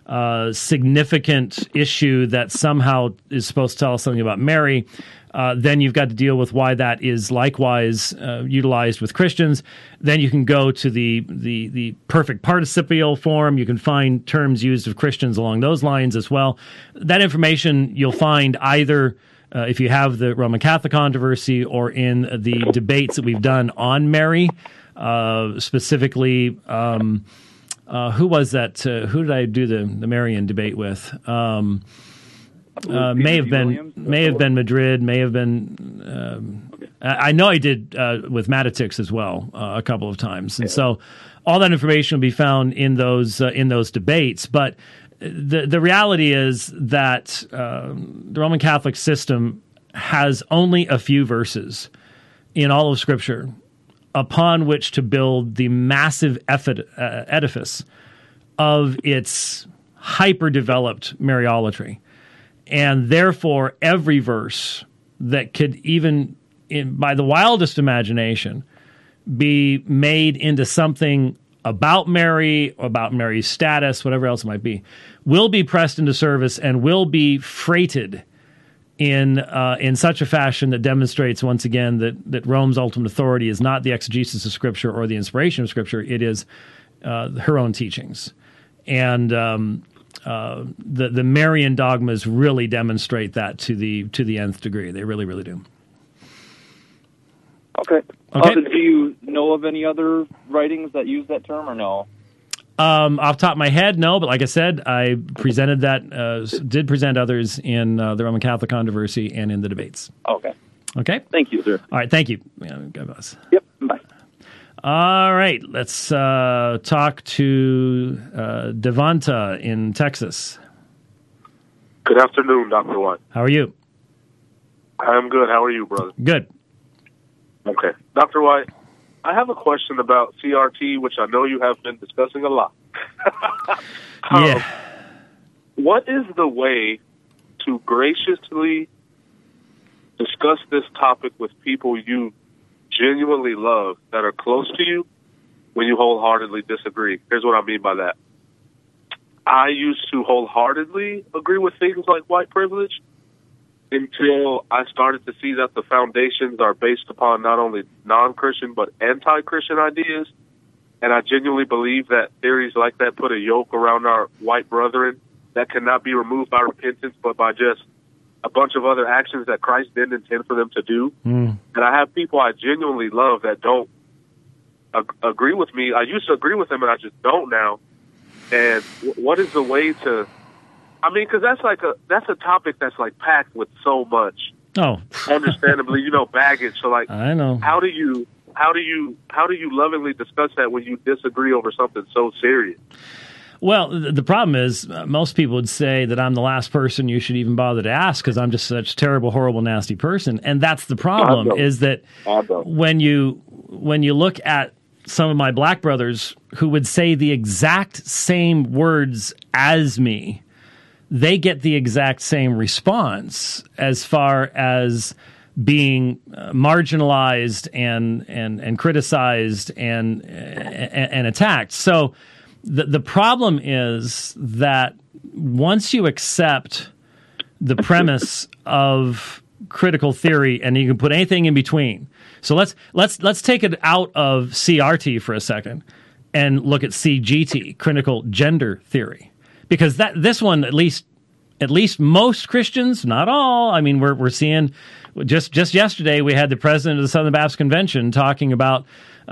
A: significant issue that somehow is supposed to tell us something about Mary, then you've got to deal with why that is likewise utilized with Christians. Then you can go to the perfect participial form. You can find terms used of Christians along those lines as well. That information you'll find either if you have the Roman Catholic controversy or in the debates that we've done on Mary, specifically, who was that? Who did I do the Marian debate with? May have been Madrid, may have been. I know I did with Matitix as well a couple of times, and so all that information will be found in those debates. But the reality is that the Roman Catholic system has only a few verses in all of Scripture upon which to build the massive edifice of its hyper-developed Mariolatry. And therefore, every verse that could even, by the wildest imagination, be made into something about Mary, about Mary's status, whatever else it might be, will be pressed into service and will be freighted in such a fashion that demonstrates once again that Rome's ultimate authority is not the exegesis of Scripture or the inspiration of Scripture; it is her own teachings, and the Marian dogmas really demonstrate that to the nth degree. They really, really do.
I: Okay. Do you know of any other writings that use that term, or no?
A: Off the top of my head, no. But like I said, I presented that, did present others in the Roman Catholic controversy and in the debates.
I: Okay.
A: Okay.
I: Thank you, sir.
A: All right. Thank you. God bless.
I: Yep. Bye.
A: All right. Let's talk to Devonta in Texas.
J: Good afternoon, Dr. White.
A: How are you?
J: I'm good. How are you, brother?
A: Good.
J: Okay. Dr. White, I have a question about CRT, which I know you have been discussing a lot.
A: Yeah.
J: What is the way to graciously discuss this topic with people you genuinely love that are close to you when you wholeheartedly disagree? Here's what I mean by that. I used to wholeheartedly agree with things like white privilege until I started to see that the foundations are based upon not only non-Christian but anti-Christian ideas. And I genuinely believe that theories like that put a yoke around our white brethren that cannot be removed by repentance but by just a bunch of other actions that Christ didn't intend for them to do. And I have people I genuinely love that don't agree with me. I used to agree with them and I just don't now. And what is the way to... I mean, because that's a topic that's like packed with so much, understandably, baggage. So like,
A: I know.
J: How do you lovingly discuss that when you disagree over something so serious?
A: Well, the problem is most people would say that I'm the last person you should even bother to ask because I'm just such a terrible, horrible, nasty person, and that's the problem. Is that when you look at some of my black brothers who would say the exact same words as me, they get the exact same response as far as being marginalized and criticized and attacked. So the problem is that once you accept the premise of critical theory, and you can put anything in between. So let's take it out of CRT for a second and look at CGT, critical gender theory. Because this one, at least most Christians, not all. I mean, we're seeing just yesterday we had the president of the Southern Baptist Convention talking about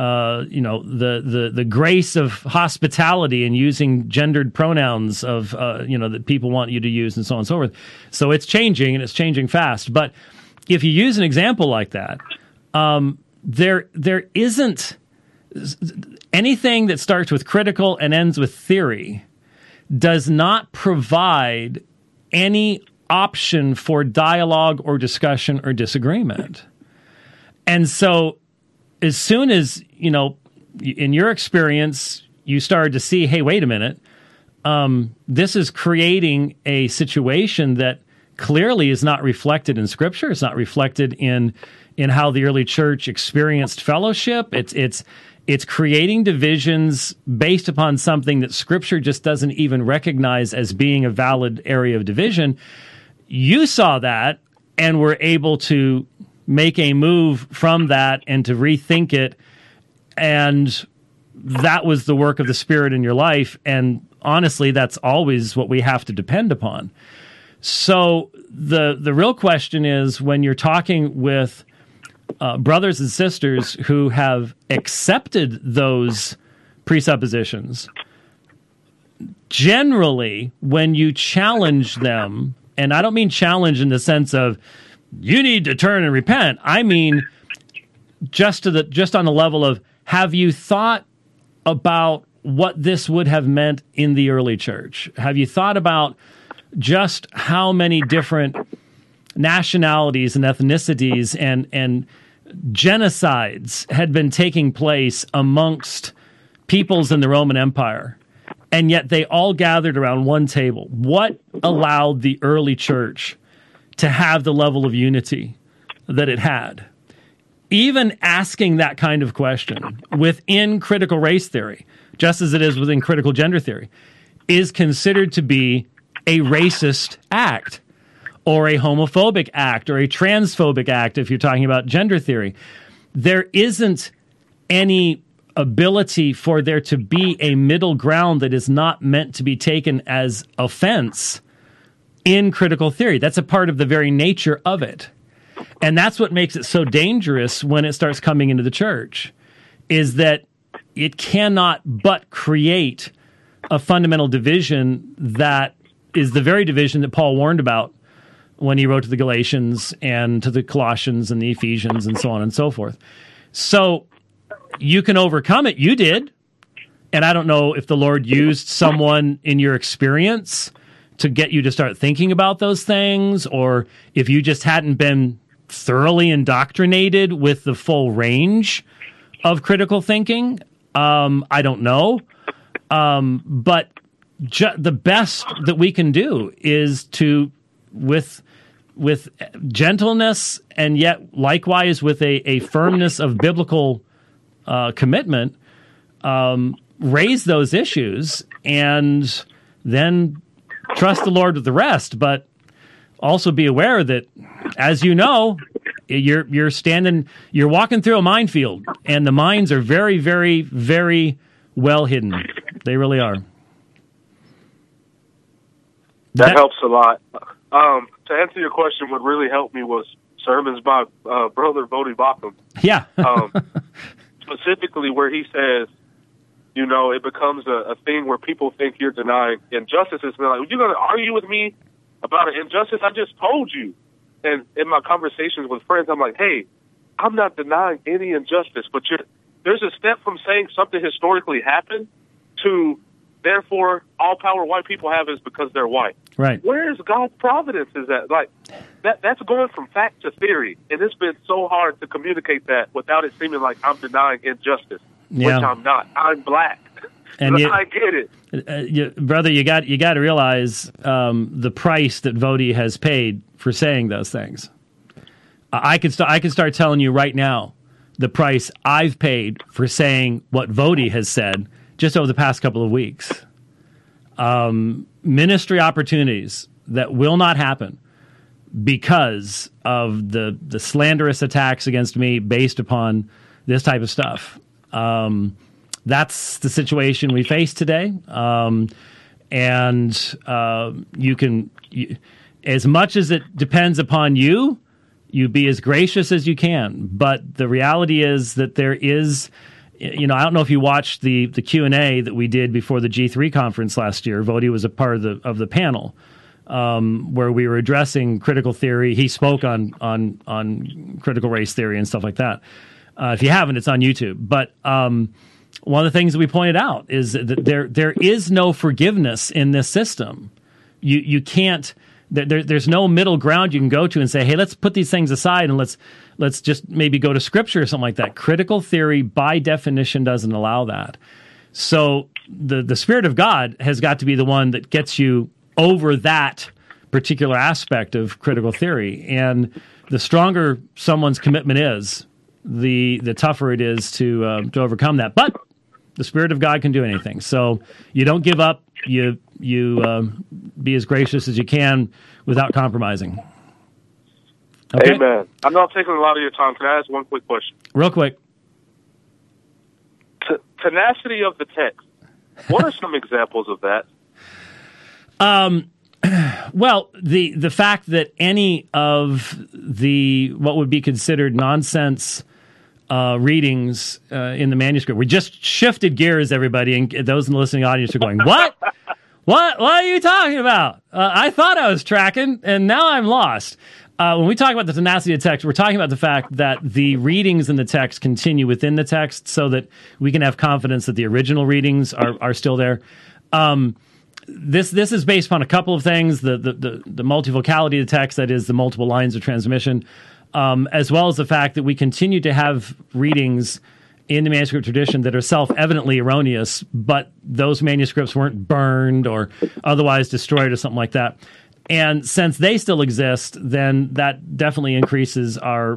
A: the grace of hospitality and using gendered pronouns of that people want you to use and so on and so forth. So it's changing and it's changing fast. But if you use an example like that, there isn't anything that starts with critical and ends with theory does not provide any option for dialogue or discussion or disagreement. And so as soon as, in your experience, you started to see, hey, wait a minute, this is creating a situation that clearly is not reflected in Scripture. It's not reflected in how the early church experienced fellowship. It's creating divisions based upon something that Scripture just doesn't even recognize as being a valid area of division. You saw that and were able to make a move from that and to rethink it, and that was the work of the Spirit in your life. And honestly, that's always what we have to depend upon. So the real question is, when you're talking with brothers and sisters who have accepted those presuppositions, generally, when you challenge them, and I don't mean challenge in the sense of you need to turn and repent. I mean just on the level of, have you thought about what this would have meant in the early church? Have you thought about just how many different nationalities and ethnicities and genocides had been taking place amongst peoples in the Roman Empire, and yet they all gathered around one table? What allowed the early church to have the level of unity that it had? Even asking that kind of question within critical race theory, just as it is within critical gender theory, is considered to be a racist act, or a homophobic act, or a transphobic act if you're talking about gender theory. There isn't any ability for there to be a middle ground that is not meant to be taken as offense in critical theory. That's a part of the very nature of it. And that's what makes it so dangerous when it starts coming into the church, is that it cannot but create a fundamental division that is the very division that Paul warned about when he wrote to the Galatians and to the Colossians and the Ephesians and so on and so forth. So you can overcome it. You did. And I don't know if the Lord used someone in your experience to get you to start thinking about those things, or if you just hadn't been thoroughly indoctrinated with the full range of critical thinking. I don't know. But the best that we can do is to, with gentleness and yet likewise with a firmness of biblical commitment, raise those issues and then trust the Lord with the rest. But also be aware that, as you know, you're walking through a minefield, and the mines are very, very, very well hidden. They really are.
J: That helps a lot. To answer your question, what really helped me was sermons by Brother Voddie Baucham.
A: Yeah.
J: Specifically where he says, you know, it becomes a thing where people think you're denying injustice. It's like, you're going to argue with me about an injustice I just told you. And in my conversations with friends, I'm like, hey, I'm not denying any injustice, but there's a step from saying something historically happened to, therefore, all power white people have is because they're white.
A: Right.
J: Where is God's providence? Is that like that's going from fact to theory, and it's been so hard to communicate that without it seeming like I'm denying injustice, which I'm not. I'm black, and I get it.
A: Brother, you got to realize the price that Voddie has paid for saying those things. I can start telling you right now the price I've paid for saying what Voddie has said just over the past couple of weeks. Ministry opportunities that will not happen because of the slanderous attacks against me based upon this type of stuff. That's the situation we face today. You can, as much as it depends upon you be as gracious as you can. But the reality is that there is, I don't know if you watched the Q&A that we did before the G3 conference last year. Voddie was a part of the panel where we were addressing critical theory. He spoke on critical race theory and stuff like that. If you haven't, it's on YouTube. But one of the things that we pointed out is that there is no forgiveness in this system. You can't. There's no middle ground you can go to and say, hey, let's put these things aside and let's just maybe go to Scripture or something like that. Critical theory, by definition, doesn't allow that. So the Spirit of God has got to be the one that gets you over that particular aspect of critical theory. And the stronger someone's commitment is, the tougher it is to overcome that. But the Spirit of God can do anything. So you don't give up. You be as gracious as you can without compromising. Okay?
J: Amen. I know I'm taking a lot of your time. Can I ask one quick question?
A: Real quick. Tenacity
J: of the text. What are some examples of that?
A: Well, the fact that any of the what would be considered nonsense readings in the manuscript, we just shifted gears, everybody, and those in the listening audience are going, "What? What are you talking about? I thought I was tracking, and now I'm lost." When we talk about the tenacity of text, we're talking about the fact that the readings in the text continue within the text so that we can have confidence that the original readings are still there. This is based upon a couple of things, the multivocality of the text, that is the multiple lines of transmission, as well as the fact that we continue to have readings in the manuscript tradition that are self-evidently erroneous, but those manuscripts weren't burned or otherwise destroyed or something like that. And since they still exist, then that definitely increases our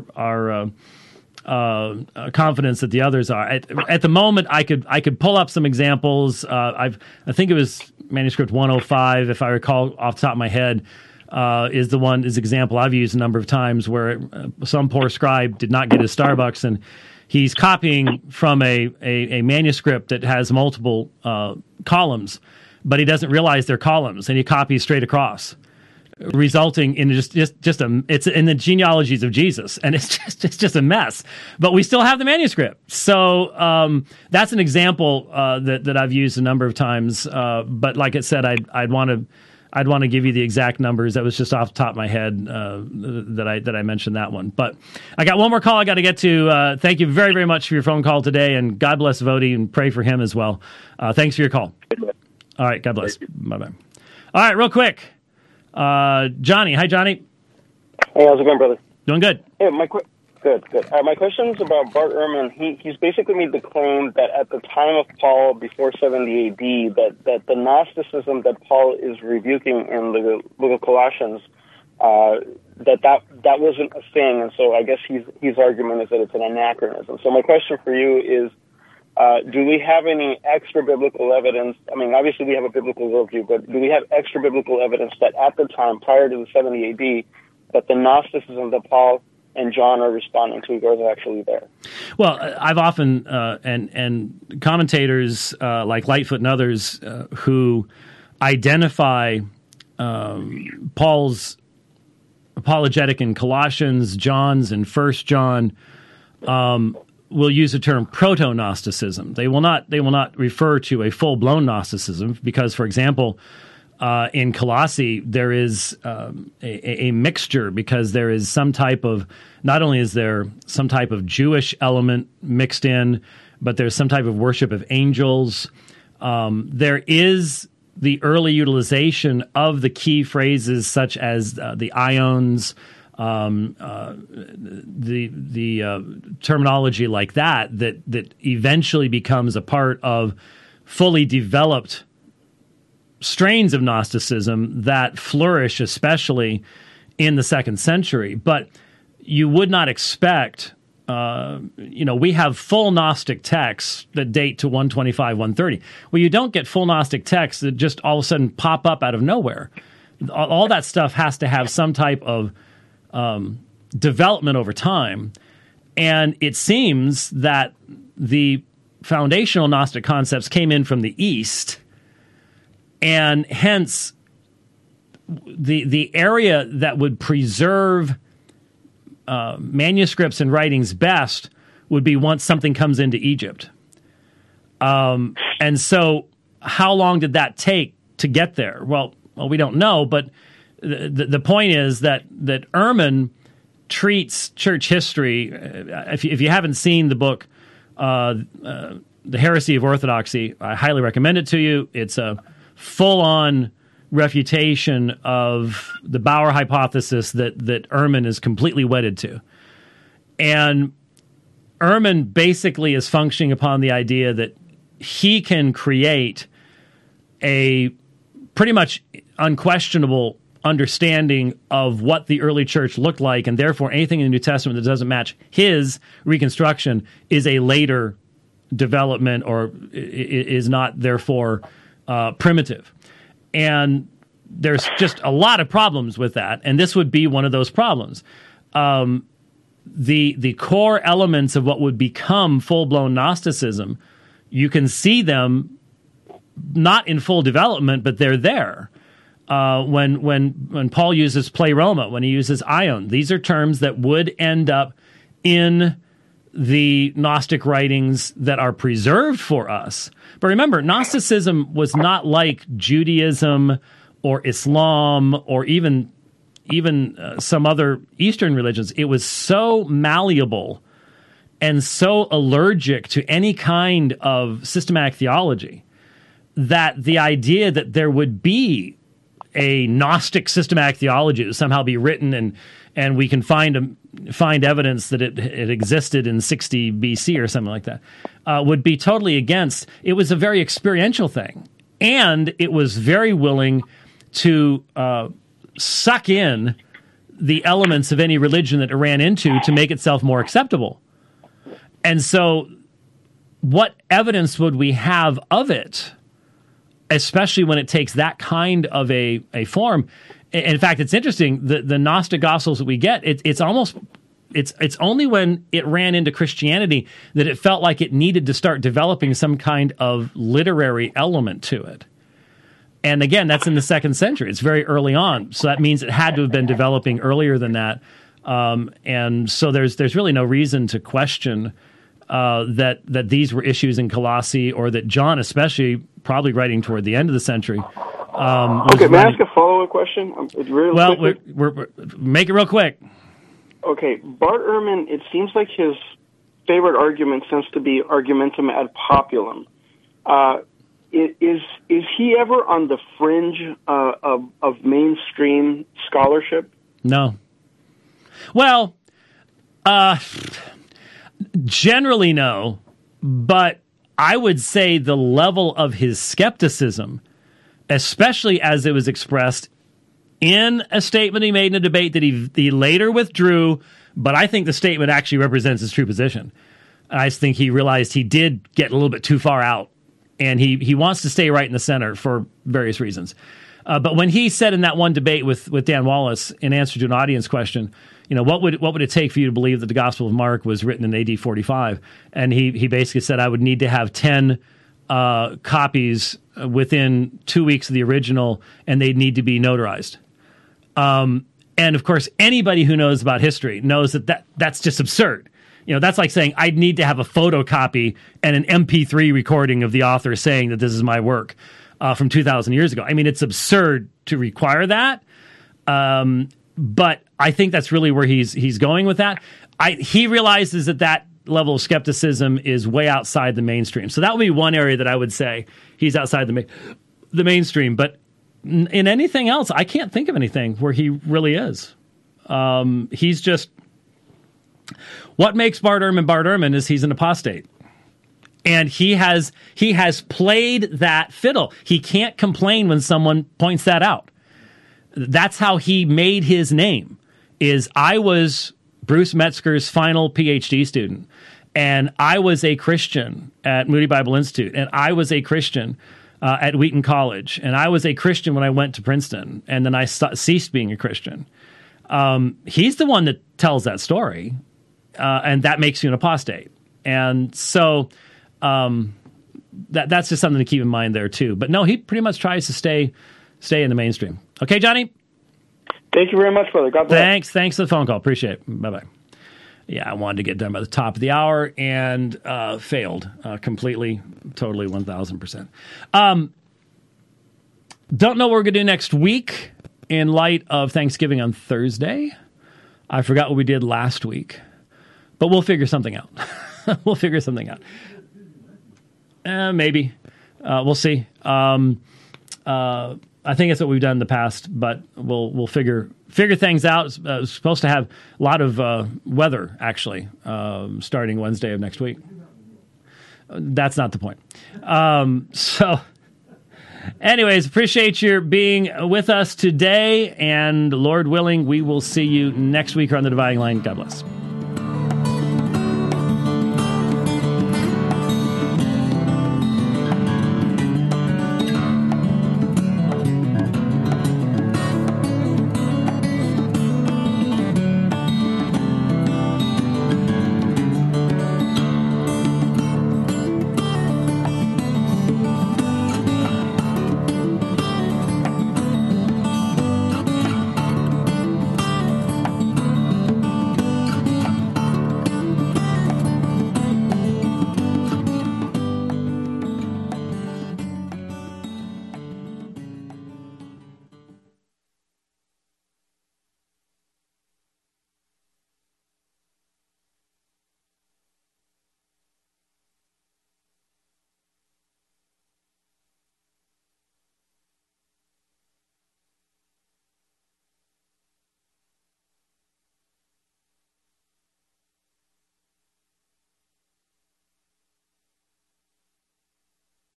A: confidence that the others are. At the moment, I could pull up some examples. I think it was manuscript 105, if I recall off the top of my head, is example I've used a number of times, where some poor scribe did not get his Starbucks, and he's copying from a manuscript that has multiple columns, but he doesn't realize they're columns, and he copies straight across, resulting in it's in the genealogies of Jesus, and it's just a mess. But we still have the manuscript, so that's an example that I've used a number of times. But like I said, I'd want to give you the exact numbers. That was just off the top of my head that I mentioned that one. But I got one more call I got to get to. Thank you very, very much for your phone call today, and God bless Vodi, and pray for him as well. Thanks for your call. All right, God bless. Bye-bye. All right, real quick. Johnny. Hi, Johnny.
K: Hey, how's it going, brother?
A: Doing good.
K: Hey, good. My question is about Bart Ehrman. He's basically made the claim that at the time of Paul, before 70 AD, that the Gnosticism that Paul is rebuking in the book of Colossians, that wasn't a thing, and so I guess his argument is that it's an anachronism. So my question for you is, do we have any extra biblical evidence? I mean, obviously we have a biblical worldview, but do we have extra biblical evidence that at the time, prior to the 70 AD, that the Gnosticism that Paul and John are responding to was actually there?
A: Well, I've often, and commentators like Lightfoot and others who identify Paul's apologetic in Colossians, John's in 1 John, will use the term proto-Gnosticism. They will not refer to a full-blown Gnosticism because, for example, in Colossae there is a mixture, because there is some type of, not only is there some type of Jewish element mixed in, but there's some type of worship of angels. There is the early utilization of the key phrases such as the ions, the terminology like that eventually becomes a part of fully developed strains of Gnosticism that flourish, especially in the 2nd century. But you would not expect, we have full Gnostic texts that date to 125, 130. Well, you don't get full Gnostic texts that just all of a sudden pop up out of nowhere. All that stuff has to have some type of development over time. And it seems that the foundational Gnostic concepts came in from the East, and hence the area that would preserve manuscripts and writings best would be once something comes into Egypt. And so how long did that take to get there? Well, we don't know, but the point is that Ehrman treats church history. If you haven't seen the book, The Heresy of Orthodoxy, I highly recommend it to you. It's a full-on refutation of the Bauer hypothesis that Ehrman is completely wedded to. And Ehrman basically is functioning upon the idea that he can create a pretty much unquestionable understanding of what the early church looked like, and therefore anything in the New Testament that doesn't match his reconstruction is a later development or is not therefore primitive. And there's just a lot of problems with that, and this would be one of those problems. The core elements of what would become full-blown Gnosticism, you can see them not in full development, but they're there. When Paul uses pleroma, when he uses ion, these are terms that would end up in the Gnostic writings that are preserved for us. But remember, Gnosticism was not like Judaism or Islam or even some other Eastern religions. It was so malleable and so allergic to any kind of systematic theology that the idea that there would be a Gnostic systematic theology to somehow be written and we can find evidence that it existed in 60 BC or something like that would be totally against. It was a very experiential thing, and it was very willing to suck in the elements of any religion that it ran into to make itself more acceptable. And so what evidence would we have of it, especially when it takes that kind of a form? In fact, it's interesting, the Gnostic Gospels that we get, it's only when it ran into Christianity that it felt like it needed to start developing some kind of literary element to it. And again, that's in the 2nd century. It's very early on. So that means it had to have been developing earlier than that. And so there's really no reason to question that these were issues in Colossae, or that John, especially, probably writing toward the end of the century.
K: Okay, may I ask a follow-up question?
A: We're make it real quick.
K: Okay, Bart Ehrman, it seems like his favorite argument tends to be argumentum ad populum. Is he ever on the fringe of mainstream scholarship?
A: No. Well, generally no, but I would say the level of his skepticism, especially as it was expressed in a statement he made in a debate that he later withdrew, but I think the statement actually represents his true position. I just think he realized he did get a little bit too far out, and he wants to stay right in the center for various reasons. But when he said in that one debate with Dan Wallace, in answer to an audience question, what would it take for you to believe that the Gospel of Mark was written in AD 45? And he basically said, I would need to have 10 copies within 2 weeks of the original, and they'd need to be notarized. And of course, anybody who knows about history knows that's just absurd. That's like saying I'd need to have a photocopy and an MP3 recording of the author saying that this is my work from 2,000 years ago. I mean, it's absurd to require that. But I think that's really where he's going with that. He realizes that level of skepticism is way outside the mainstream. So that would be one area that I would say he's outside the mainstream. But in anything else, I can't think of anything where he really is. He's just... What makes Bart Ehrman is he's an apostate. And he has played that fiddle. He can't complain when someone points that out. That's how he made his name, is I was Bruce Metzger's final PhD student, and I was a Christian at Moody Bible Institute, and I was a Christian at Wheaton College, and I was a Christian when I went to Princeton, and then I ceased being a Christian. He's the one that tells that story, and that makes you an apostate. And so that's just something to keep in mind there, too. But no, he pretty much tries to stay in the mainstream. Okay, Johnny?
K: Thank you very much, brother. God bless.
A: Thanks for the phone call. Appreciate it. Bye-bye. Yeah, I wanted to get done by the top of the hour and failed completely, totally, 1,000%. Don't know what we're going to do next week in light of Thanksgiving on Thursday. I forgot what we did last week, but we'll figure something out. Maybe. We'll see. I think that's what we've done in the past, but we'll figure things out. It's supposed to have a lot of weather, actually, starting Wednesday of next week. That's not the point. So, anyways, appreciate your being with us today, and Lord willing, we will see you next week on the Dividing Line. God bless.